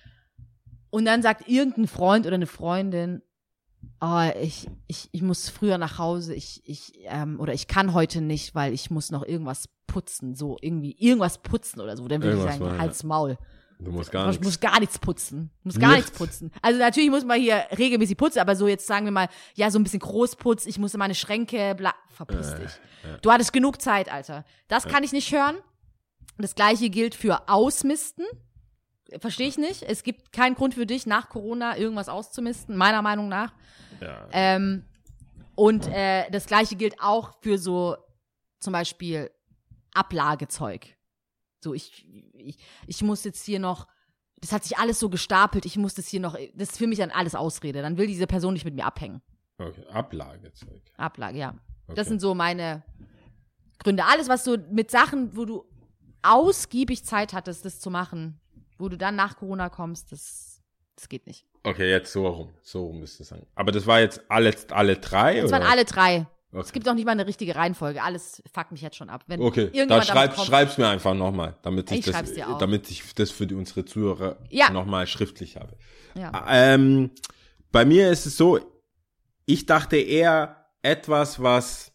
Und dann sagt irgendein Freund oder eine Freundin, oh, ich, ich, ich muss früher nach Hause, ich, ich, ähm, oder ich kann heute nicht, weil ich muss noch irgendwas putzen, so irgendwie, irgendwas putzen oder so. Dann würde ich sagen, mal, Hals, ja. Maul. Du musst gar ich nichts. muss gar nichts putzen. Ich muss gar nichts. nichts putzen. Also natürlich muss man hier regelmäßig putzen, aber so jetzt sagen wir mal, ja, so ein bisschen Großputz, ich muss meine Schränke, bla, verpiss äh, dich. Ja. Du hattest genug Zeit, Alter. Das ja. kann ich nicht hören. Das Gleiche gilt für Ausmisten. Verstehe ich nicht. Es gibt keinen Grund für dich, nach Corona irgendwas auszumisten, meiner Meinung nach. Ja. Ähm, Und äh, das Gleiche gilt auch für so zum Beispiel Ablagezeug. So, ich, ich, ich muss jetzt hier noch, das hat sich alles so gestapelt, ich muss das hier noch, das ist für mich dann alles Ausrede. Dann will diese Person nicht mit mir abhängen. Okay, Ablagezeug. Ablage, ja. Okay. Das sind so meine Gründe. Alles, was so mit Sachen, wo du ausgiebig Zeit hattest, das zu machen, wo du dann nach Corona kommst, das, das geht nicht. Okay, jetzt so rum. So rum müsste es sein. Aber das war jetzt alle, alle drei? Das oder? waren alle drei. Okay. Es gibt auch nicht mal eine richtige Reihenfolge. Alles fuckt mich jetzt schon ab. Wenn Okay, dann irgendjemand schreib, kommt, schreib's mir einfach nochmal, damit ich, Ich das, schreib's dir auch. damit ich das für die, unsere Zuhörer Ja. nochmal schriftlich habe. Ja. Ähm, bei mir ist es so, ich dachte eher etwas, was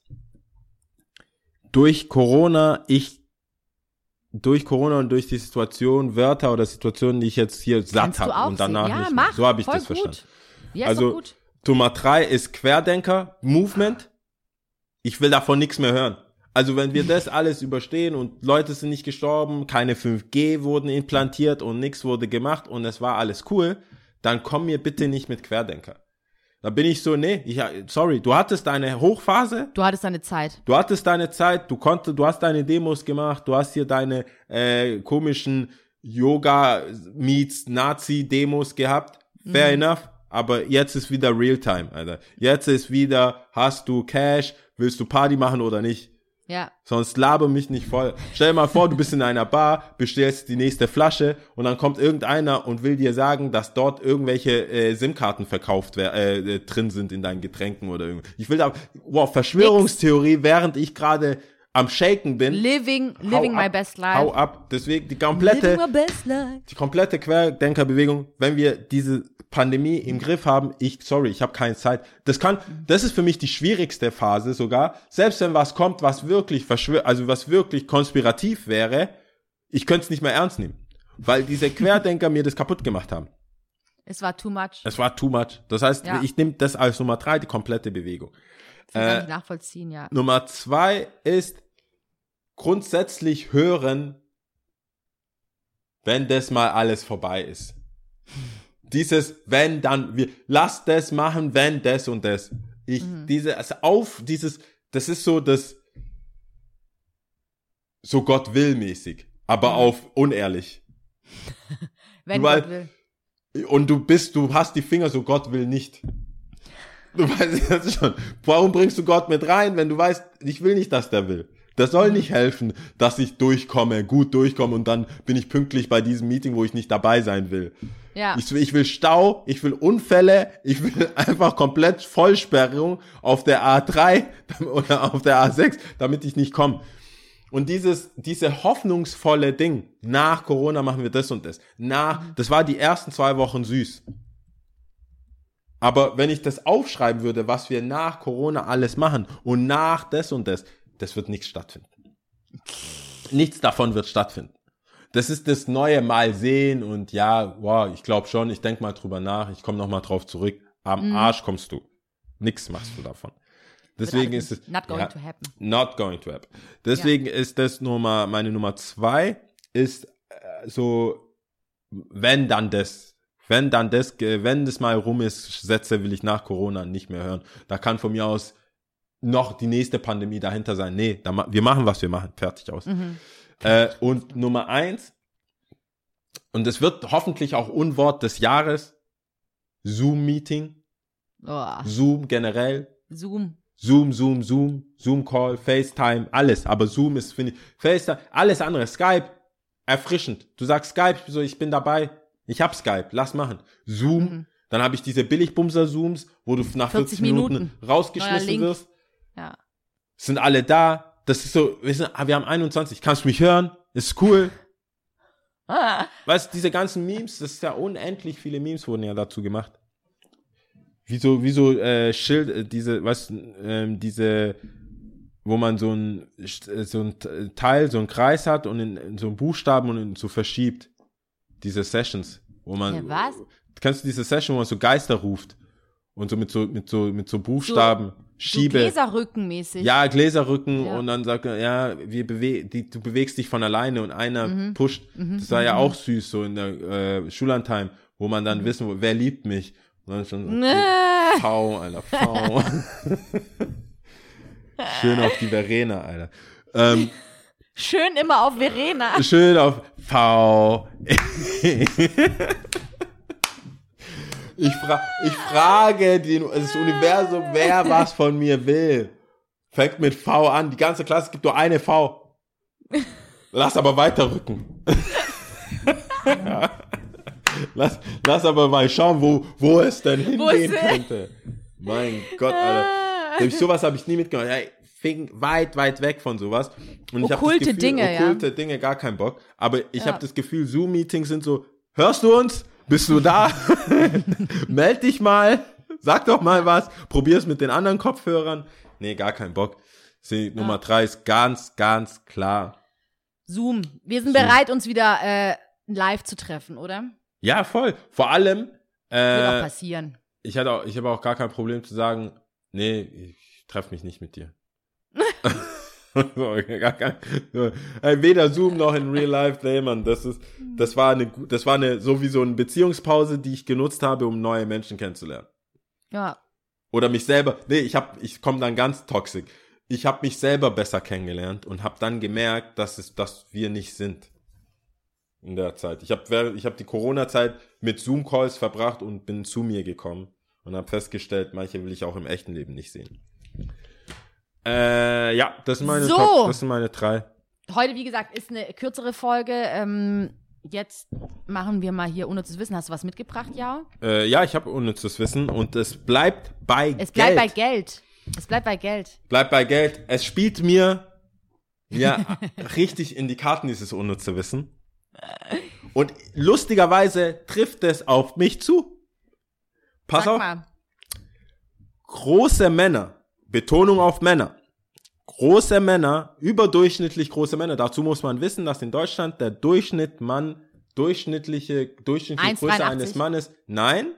durch Corona, ich durch Corona und durch die Situation, Wörter oder Situationen, die ich jetzt hier satt Kannst du habe auch und danach sehen. Ja, nicht mehr. mach, So habe ich voll das gut. verstanden. Ja, ist Also, doch gut. Nummer drei ist Querdenker, Movement. Ich will davon nichts mehr hören. Also wenn wir das alles überstehen und Leute sind nicht gestorben, keine fünf G wurden implantiert und nichts wurde gemacht und es war alles cool, dann komm mir bitte nicht mit Querdenker. Da bin ich so, nee, ich, sorry, du hattest deine Hochphase, Du hattest deine Zeit. du hattest deine Zeit, du konntest, du hast deine Demos gemacht, du hast hier deine äh, komischen Yoga meets Nazi Demos gehabt, fair Mhm. enough, aber jetzt ist wieder Realtime, Alter. Jetzt ist wieder, hast du Cash, willst du Party machen oder nicht? Ja. Sonst laber mich nicht voll. Stell dir mal vor, du bist in einer Bar, bestellst die nächste Flasche und dann kommt irgendeiner und will dir sagen, dass dort irgendwelche äh, SIM-Karten verkauft wer- äh, drin sind in deinen Getränken oder irgendwie. Ich will da, wow, Verschwörungstheorie, während ich gerade am Shaken bin. Living, Hau living my ab, best life. Hau ab. Deswegen die komplette, Living my best life. die komplette Querdenkerbewegung, wenn wir diese Pandemie im Griff haben, ich, sorry, ich habe keine Zeit. Das kann, das ist für mich die schwierigste Phase sogar. Selbst wenn was kommt, was wirklich verschwör, also was wirklich konspirativ wäre, ich könnte es nicht mehr ernst nehmen. Weil diese Querdenker mir das kaputt gemacht haben. Es war too much. Es war too much. Das heißt, Ja. ich nehme das als Nummer drei, die komplette Bewegung. Das kann äh, ich nachvollziehen, ja. Nummer zwei ist grundsätzlich hören, wenn das mal alles vorbei ist. Dieses, wenn, dann, wir, lass das machen, wenn, das und das. Ich, Mhm. diese, also auf, dieses, das ist so das, so Gott will mäßig, aber Mhm. auf unehrlich. Wenn weil- Gott will. Und du bist, du hast die Finger, so Gott will nicht. Du weißt das schon. Warum bringst du Gott mit rein, wenn du weißt, ich will nicht, dass der will? Das soll nicht helfen, dass ich durchkomme, gut durchkomme und dann bin ich pünktlich bei diesem Meeting, wo ich nicht dabei sein will. Ja. Ich, will- ich will Stau, ich will Unfälle, ich will einfach komplett Vollsperrung auf der A drei oder auf der A sechs, damit ich nicht komme. Und dieses, diese hoffnungsvolle Ding, nach Corona machen wir das und das. Nach, das war die ersten zwei Wochen süß. Aber wenn ich das aufschreiben würde, was wir nach Corona alles machen und nach das und das, das wird nichts stattfinden. Nichts davon wird stattfinden. Das ist das neue Mal sehen und ja, wow, ich glaube schon, ich denk mal drüber nach, ich komme noch mal drauf zurück. Am Mhm. Arsch kommst du. Nix machst du davon. Deswegen Wird ist es Not going ja, to happen. not going to happen. Deswegen ist das Nummer, meine Nummer zwei ist äh, so, wenn dann das, wenn dann das, äh, wenn das mal rum ist, Sätze will ich nach Corona nicht mehr hören. Da kann von mir aus noch die nächste Pandemie dahinter sein. Nee, da, ma- wir machen, was wir machen. Fertig aus. Mhm. Äh, und Nummer eins, und es wird hoffentlich auch Unwort des Jahres, Zoom-Meeting, Oh, Zoom generell, Zoom. Zoom, Zoom, Zoom, Zoom-Call, FaceTime, alles. Aber Zoom ist, finde ich, FaceTime, alles andere, Skype, erfrischend. Du sagst Skype, so, ich bin dabei, ich hab Skype, lass machen. Zoom, Mhm. dann habe ich diese Billigbumser-Zooms, wo du nach vierzig, vierzig Minuten, Minuten. Neuer rausgeschmissen Link. wirst. Ja. Sind alle da. Das ist so, wir, sind, wir haben einundzwanzig, kannst du mich hören? Ist cool. Ah. Weißt du, diese ganzen Memes, das ist ja unendlich viele Memes wurden ja dazu gemacht. Wieso, wieso äh, Schild, äh, diese, was, ähm, diese, wo man so ein, äh, so ein Teil, so einen Kreis hat und in, in so einen Buchstaben und in, so verschiebt. Diese Sessions, wo man, Ja, was? kennst du diese Session, wo man so Geister ruft und so mit so, mit so, mit so Buchstaben So schiebe. Gläserrückenmäßig. Ja, Gläserrücken Ja. und dann sagt er, ja, wir bewe die, du bewegst dich von alleine und einer Mhm. pusht. Mhm. Das war ja auch süß, so in der äh, Schullandheim, wo man dann wissen, wer liebt mich. Und dann schon, okay, Nee. V, Alter, V. Schön auf die Verena, Alter. Ähm, Schön immer auf Verena. Schön auf V. Ich, fra- ich frage die, das Universum, wer was von mir will. Fängt mit V an. Die ganze Klasse gibt nur eine V. Lass aber weiterrücken. lass, lass aber mal schauen, wo, wo es denn hingehen könnte. Mein Gott, Alter. Durch sowas habe ich nie mitgemacht. Hey, fing weit, weit weg von sowas. Und ich okkulte das Gefühl, Dinge, okkulte ja. Dinge, gar keinen Bock. Aber ich Ja. habe das Gefühl, Zoom-Meetings sind so, hörst du uns? Bist du da? Meld dich mal. Sag doch mal was. Probier's mit den anderen Kopfhörern. Nee, gar keinen Bock. Sie, ja. Nummer drei ist ganz, ganz klar. Zoom. Wir sind Zoom. bereit, uns wieder äh, live zu treffen, oder? Ja, voll. Vor allem, äh, Wird auch passieren. Ich hatte auch, ich habe auch gar kein Problem zu sagen, nee, ich treffe mich nicht mit dir. so, gar kein, so. Weder Zoom noch in Real Life, nee, Mann, das ist, das war eine, das war eine, sowieso eine Beziehungspause, die ich genutzt habe, um neue Menschen kennenzulernen. Ja. Oder mich selber, nee, ich hab, ich komme dann ganz toxisch. Ich habe mich selber besser kennengelernt und habe dann gemerkt, dass es, dass wir nicht sind. In der Zeit. Ich habe ich hab die Corona-Zeit mit Zoom-Calls verbracht und bin zu mir gekommen und habe festgestellt, manche will ich auch im echten Leben nicht sehen. Äh, ja, das sind meine so. Top, das sind meine drei. Heute, wie gesagt, ist eine kürzere Folge. Ähm, jetzt machen wir mal hier unnützes Wissen. Hast du was mitgebracht, ja? Äh, ja, ich habe unnützes Wissen und es bleibt bei Geld. Es bleibt bei Geld. Es bleibt bei Geld. Bleibt bei Geld. Es spielt mir ja richtig in die Karten, dieses unnütze Wissen. Und lustigerweise trifft es auf mich zu. Pass Sag auf. mal. Große Männer, Betonung auf Männer, große Männer, überdurchschnittlich große Männer. Dazu muss man wissen, dass in Deutschland der Durchschnitt Mann, durchschnittliche, durchschnittliche Größe eins Komma dreiundachtzig. eines Mannes, nein,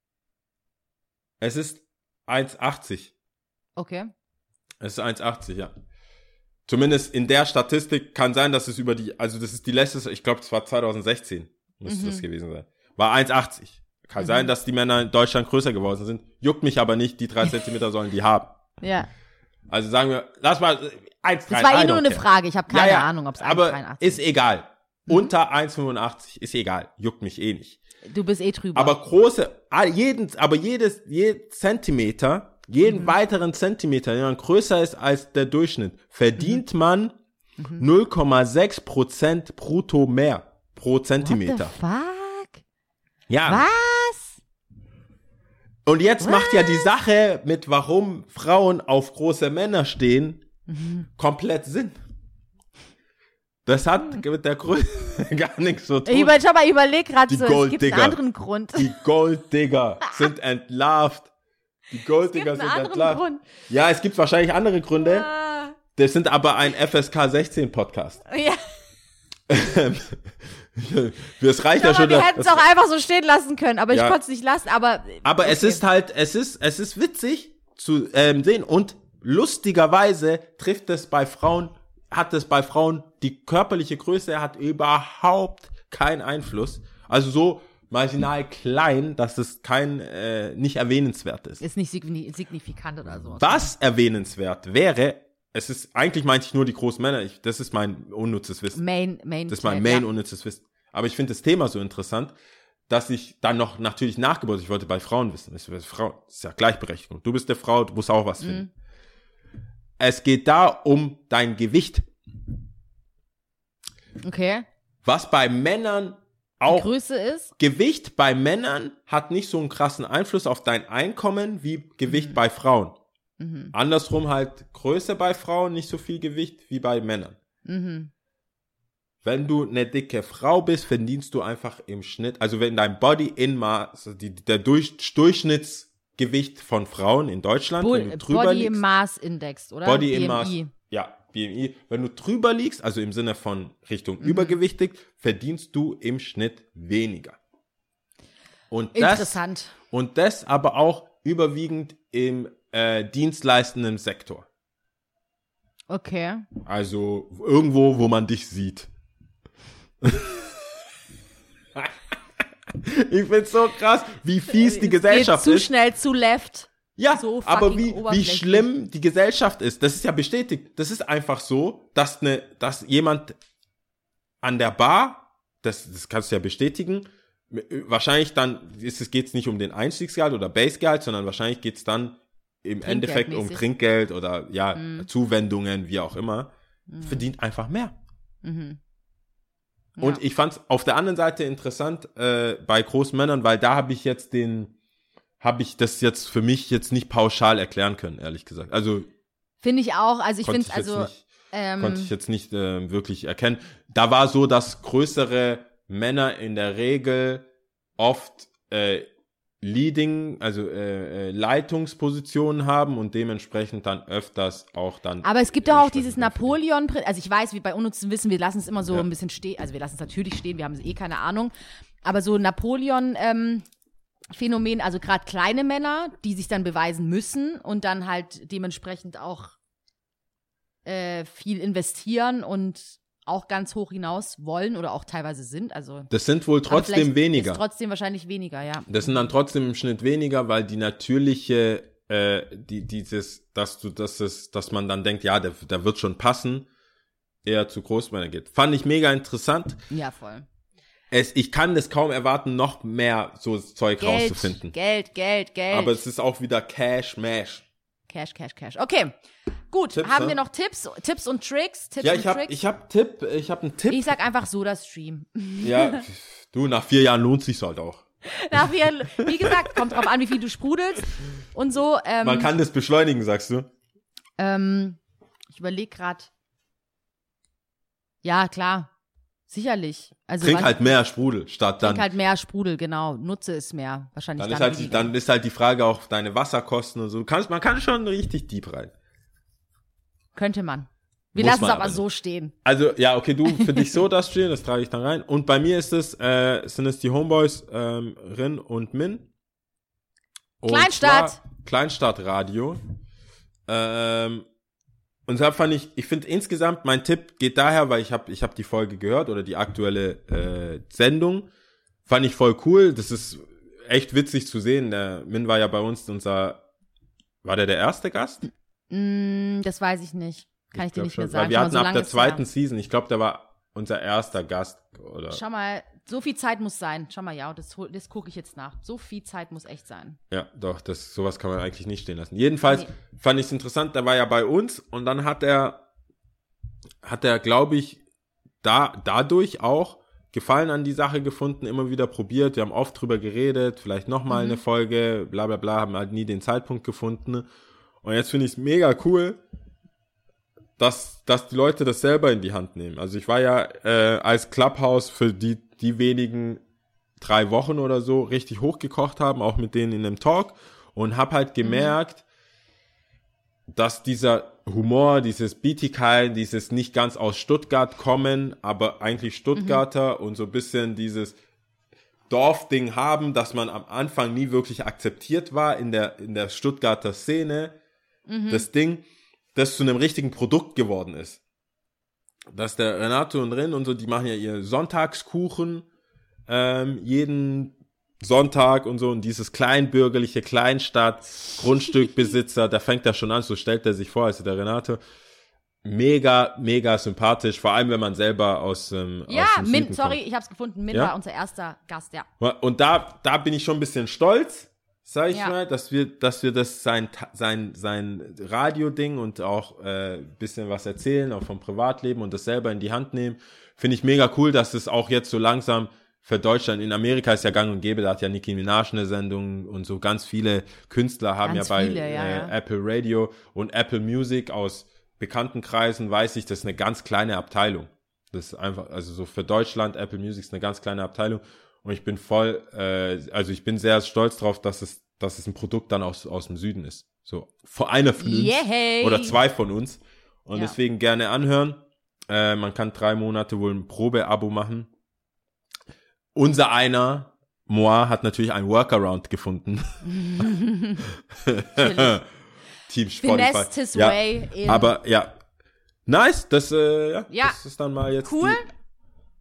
es ist eins Komma achtzig. Okay. Es ist eins Komma achtzig, ja. Zumindest in der Statistik kann sein, dass es über die, also das ist die letzte, ich glaube, es war zwanzig sechzehn, müsste Mhm. das gewesen sein. War eins Komma achtzig. Kann Mhm. sein, dass die Männer in Deutschland größer geworden sind. Juckt mich aber nicht, die drei Zentimeter sollen die haben. Ja. Also sagen wir, lass mal eins Komma Das war eh I nur don't eine care. Frage. Ich habe keine Ja, ja, Ahnung, ob es aber eins Komma dreiundachtzig ist egal. Unter eins Komma fünfundachtzig ist egal. Juckt mich eh nicht. Du bist eh drüber. Aber große, ah, jeden, aber jedes, jeden Zentimeter, jeden Mhm. weiteren Zentimeter, der dann größer ist als der Durchschnitt, verdient Mhm. man Mhm. null Komma sechs Prozent brutto mehr pro Zentimeter. What the fuck? Ja. Was? Und jetzt What? macht ja die Sache mit, warum Frauen auf große Männer stehen, Mhm. komplett Sinn. Das hat mit der Größe gar nichts zu Ich tun. über, schau mal, ich überleg gerade Die so, es gibt einen Golddigger. anderen Grund. Die Golddigger sind entlarvt. Die Es gibt Golddigger einen sind anderen entlarvt. Grund. Ja, es gibt wahrscheinlich andere Gründe. Ah, Das sind aber ein F S K sechzehn Podcast. ja. Das reicht Schau ja mal, schon. wir das- hätten es auch einfach so stehen lassen können, aber Ja. ich konnte es nicht lassen. Aber, Aber okay. es ist halt, es ist, es ist witzig zu ähm, sehen und lustigerweise trifft es bei Frauen, hat es bei Frauen, die körperliche Größe hat überhaupt keinen Einfluss. Also so marginal klein, dass es kein, äh, nicht erwähnenswert ist. Ist nicht signi- signifikant oder so. Was erwähnenswert wäre, es ist, eigentlich meinte ich nur die großen Männer, ich, das ist mein unnützes Wissen. Main, Main. Das ist mein Trade, main ja. unnützes Wissen. Aber ich finde das Thema so interessant, dass ich dann noch natürlich nachgebaut, ich wollte bei Frauen wissen, das ist, Frauen, das ist ja Gleichberechtigung. Du bist eine Frau, du musst auch was Mhm. finden. Es geht da um dein Gewicht, Okay. was bei Männern Die auch, Größe ist? Gewicht bei Männern hat nicht so einen krassen Einfluss auf dein Einkommen wie Gewicht Mhm. bei Frauen. Mhm. Andersrum halt Größe bei Frauen, nicht so viel Gewicht wie bei Männern. Mhm. Wenn du eine dicke Frau bist, verdienst du einfach im Schnitt, also wenn dein Body in Maß, also die, der Durch, Durchschnittsgewicht von Frauen in Deutschland, wenn du Bull, drüber Body liegst, Mass Index, oder? Body in B M Maß, I. ja, B M I, wenn du drüber liegst, also im Sinne von Richtung Mhm. übergewichtig, verdienst du im Schnitt weniger. Und das, Interessant. und das aber auch überwiegend im äh, dienstleistenden Sektor. Okay. Also irgendwo, wo man dich sieht. Ich find's so krass, wie fies die Es Gesellschaft geht zu ist. schnell zu left. Ja, so aber fucking wie, wie oberflächlich. schlimm die Gesellschaft ist, das ist ja bestätigt. Das ist einfach so, dass ne, dass jemand an der Bar, das, das kannst du ja bestätigen, wahrscheinlich dann ist es, geht's nicht um den Einstiegsgehalt oder Basegehalt, sondern wahrscheinlich geht's dann im Endeffekt um Trinkgeld oder ja, mhm. Zuwendungen, wie auch immer, mhm. verdient einfach mehr. Mhm. Ja. Und ich fand's auf der anderen Seite interessant äh, bei Großmännern, weil da habe ich jetzt den, habe ich das jetzt für mich jetzt nicht pauschal erklären können, ehrlich gesagt. Also finde ich auch, also ich finde es also nicht, ähm, konnte ich jetzt nicht äh, wirklich erkennen. Da war so, dass größere Männer in der Regel oft äh, Leading, also äh, äh, Leitungspositionen haben und dementsprechend dann öfters auch dann. Aber es gibt doch auch dieses Napoleon, also ich weiß, wie bei unnützem Wissen, wir lassen es immer so ja. ein bisschen stehen, also wir lassen es natürlich stehen, wir haben eh keine Ahnung, aber so Napoleon ähm, Phänomen, also gerade kleine Männer, die sich dann beweisen müssen und dann halt dementsprechend auch äh, viel investieren und auch ganz hoch hinaus wollen oder auch teilweise sind. Also das sind wohl trotzdem weniger. Ist trotzdem wahrscheinlich weniger, ja. Das sind dann trotzdem im Schnitt weniger, weil die natürliche, äh, die dieses, dass du, dass es, dass man dann denkt, ja, der, der wird schon passen, eher zu Großmänner geht. Fand ich mega interessant. Ja, voll. Es, ich kann es kaum erwarten, noch mehr so Zeug Geld, rauszufinden. Geld, Geld, Geld. Aber es ist auch wieder Cash, Mash. Cash, Cash, Cash. Okay, gut. Tipps, haben ja? wir noch Tipps, Tipps und Tricks? Tipps ja, und ich habe, Tricks? ich habe Tipp, ich habe einen Tipp. Ich sag einfach Soda-Stream. Ja, du, nach vier Jahren lohnt sich's halt auch. Nach vier, wie gesagt, kommt drauf an, wie viel du sprudelst und so. Ähm, Man kann das beschleunigen, sagst du? Ähm, ich überlege gerade. Ja, klar. Sicherlich. Also Trink was, halt mehr Sprudel, statt dann. Trink halt mehr Sprudel, genau. Nutze es mehr. Wahrscheinlich Dann, dann, ist halt die, dann ist halt die Frage auch deine Wasserkosten und so. Du kannst, man kann schon richtig deep rein. Könnte man. Wir Muss lassen es man aber aber so stehen. Also, ja, okay, du, für dich so das stehen, das trage ich dann rein. Und bei mir ist es, äh, sind es die Homeboys, ähm, Rin und Min. Und Kleinstadt. zwar Kleinstadtradio. Ähm, und deshalb fand ich, ich finde insgesamt, mein Tipp geht daher, weil ich habe ich hab die Folge gehört oder die aktuelle äh, Sendung. Fand ich voll cool. Das ist echt witzig zu sehen. Der Min war ja bei uns unser, war der der erste Gast? Mm, das weiß ich nicht. Kann ich, ich dir nicht mehr sagen. Weil wir hatten so ab der zweiten her. Season, ich glaube, der war unser erster Gast. Oder? Schau mal, so viel Zeit muss sein. Schau mal, ja, das, das gucke ich jetzt nach. So viel Zeit muss echt sein. Ja, doch, das, sowas kann man eigentlich nicht stehen lassen. Jedenfalls nee. fand ich es interessant, der war ja bei uns und dann hat er, hat er, glaube ich, da, dadurch auch Gefallen an die Sache gefunden, immer wieder probiert. Wir haben oft drüber geredet, vielleicht nochmal mhm. eine Folge, bla bla bla, haben halt nie den Zeitpunkt gefunden. Und jetzt finde ich es mega cool, dass, dass die Leute das selber in die Hand nehmen. Also ich war ja äh, als Clubhouse für die, die wenigen drei Wochen oder so richtig hochgekocht haben, auch mit denen in einem Talk und habe halt gemerkt, mhm. dass dieser Humor, dieses Bietigkeit, dieses nicht ganz aus Stuttgart kommen, aber eigentlich Stuttgarter mhm. und so ein bisschen dieses Dorfding haben, dass man am Anfang nie wirklich akzeptiert war in der, in der Stuttgarter Szene, mhm. das Ding, das zu einem richtigen Produkt geworden ist. Dass der Renato und Rin und so, die machen ja ihr Sonntagskuchen ähm, jeden Sonntag und so und dieses kleinbürgerliche Kleinstadt, Grundstückbesitzer, da fängt er schon an, so stellt er sich vor, also der Renato, mega, mega sympathisch, vor allem wenn man selber aus, ähm, ja, aus dem Min, Süden sorry, kommt. ich hab's gefunden, Min Ja? war unser erster Gast, ja. Und da, da bin ich schon ein bisschen stolz, sag ich Ja. mal, dass wir, dass wir das sein, sein, sein Radio-Ding und auch äh, bisschen was erzählen, auch vom Privatleben und das selber in die Hand nehmen. Finde ich mega cool, dass es auch jetzt so langsam für Deutschland, in Amerika ist ja gang und gäbe, da hat ja Nicki Minaj eine Sendung und so ganz viele Künstler haben Ganz ja bei viele, ja, äh, ja. Apple Radio und Apple Music aus bekannten Kreisen, weiß ich, das ist eine ganz kleine Abteilung. Das ist einfach, also so für Deutschland, Apple Music ist eine ganz kleine Abteilung. Und ich bin voll, äh, also ich bin sehr stolz drauf, dass es, dass es ein Produkt dann aus, aus dem Süden ist. So, vor einer von uns Yay. oder zwei von uns. Und Ja. deswegen gerne anhören. Äh, man kann drei Monate wohl ein Probeabo machen. Unser einer, Moa, hat natürlich ein Workaround gefunden. Team Spotify. Finessed his Ja, way in. aber ja, nice, das, äh, ja, Ja. das ist dann mal jetzt Cool.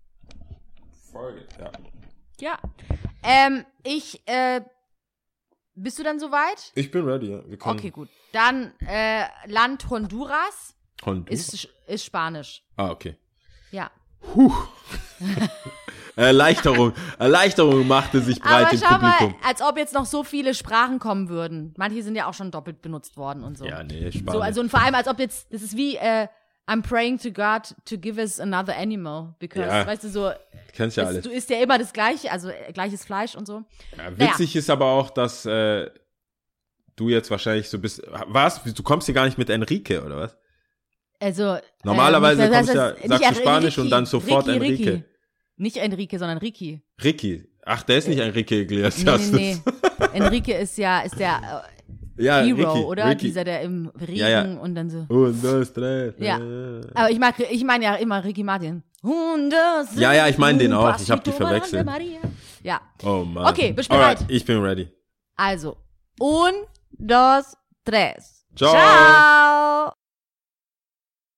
die Folge. Ja. Ja. Ähm, ich, äh, bist du dann soweit? Ich bin ready, ja. Wir können Okay, gut. Dann äh, Land Honduras Honduras. ist, ist Spanisch. Ah, okay. Ja. Puh. Erleichterung. Erleichterung machte sich breit Aber im schau Publikum. mal, als ob jetzt noch so viele Sprachen kommen würden. Manche sind ja auch schon doppelt benutzt worden und so. Ja, nee, Spanisch. So, also und vor allem, als ob jetzt, das ist wie, äh, I'm praying to God to give us another animal. Because, Ja. weißt du, so, Kennst ja es, alles. du isst ja immer das Gleiche, also äh, gleiches Fleisch und so. Ja, witzig ist aber auch, dass äh, du jetzt wahrscheinlich so bist. Was? Du kommst hier gar nicht mit Enrique, oder was? Also, Normalerweise äh, das kommst du heißt, ja, sagst du nicht Spanisch Ricky, und dann sofort Ricky, Enrique. Ricky. Nicht Enrique, sondern Ricky. Ricky. Ach, der ist nicht Enrique Iglesias. Nee, nee, nee. Enrique ist ja, ist der Ja, äh, Hero, Ricky, oder? Ricky. Dieser, der im Regen Ja, ja. und dann so. Und das, drei. Ja. Aber ich mag, ich meine ja immer Ricky Martin. Und das Ja, ja, ich meine den auch. Ich hab die Pasito verwechselt. Maria. Ja. Oh Mann. Okay, bist du bereit? Alright, ich bin ready. Also, un, dos, tres. Ciao. Ciao.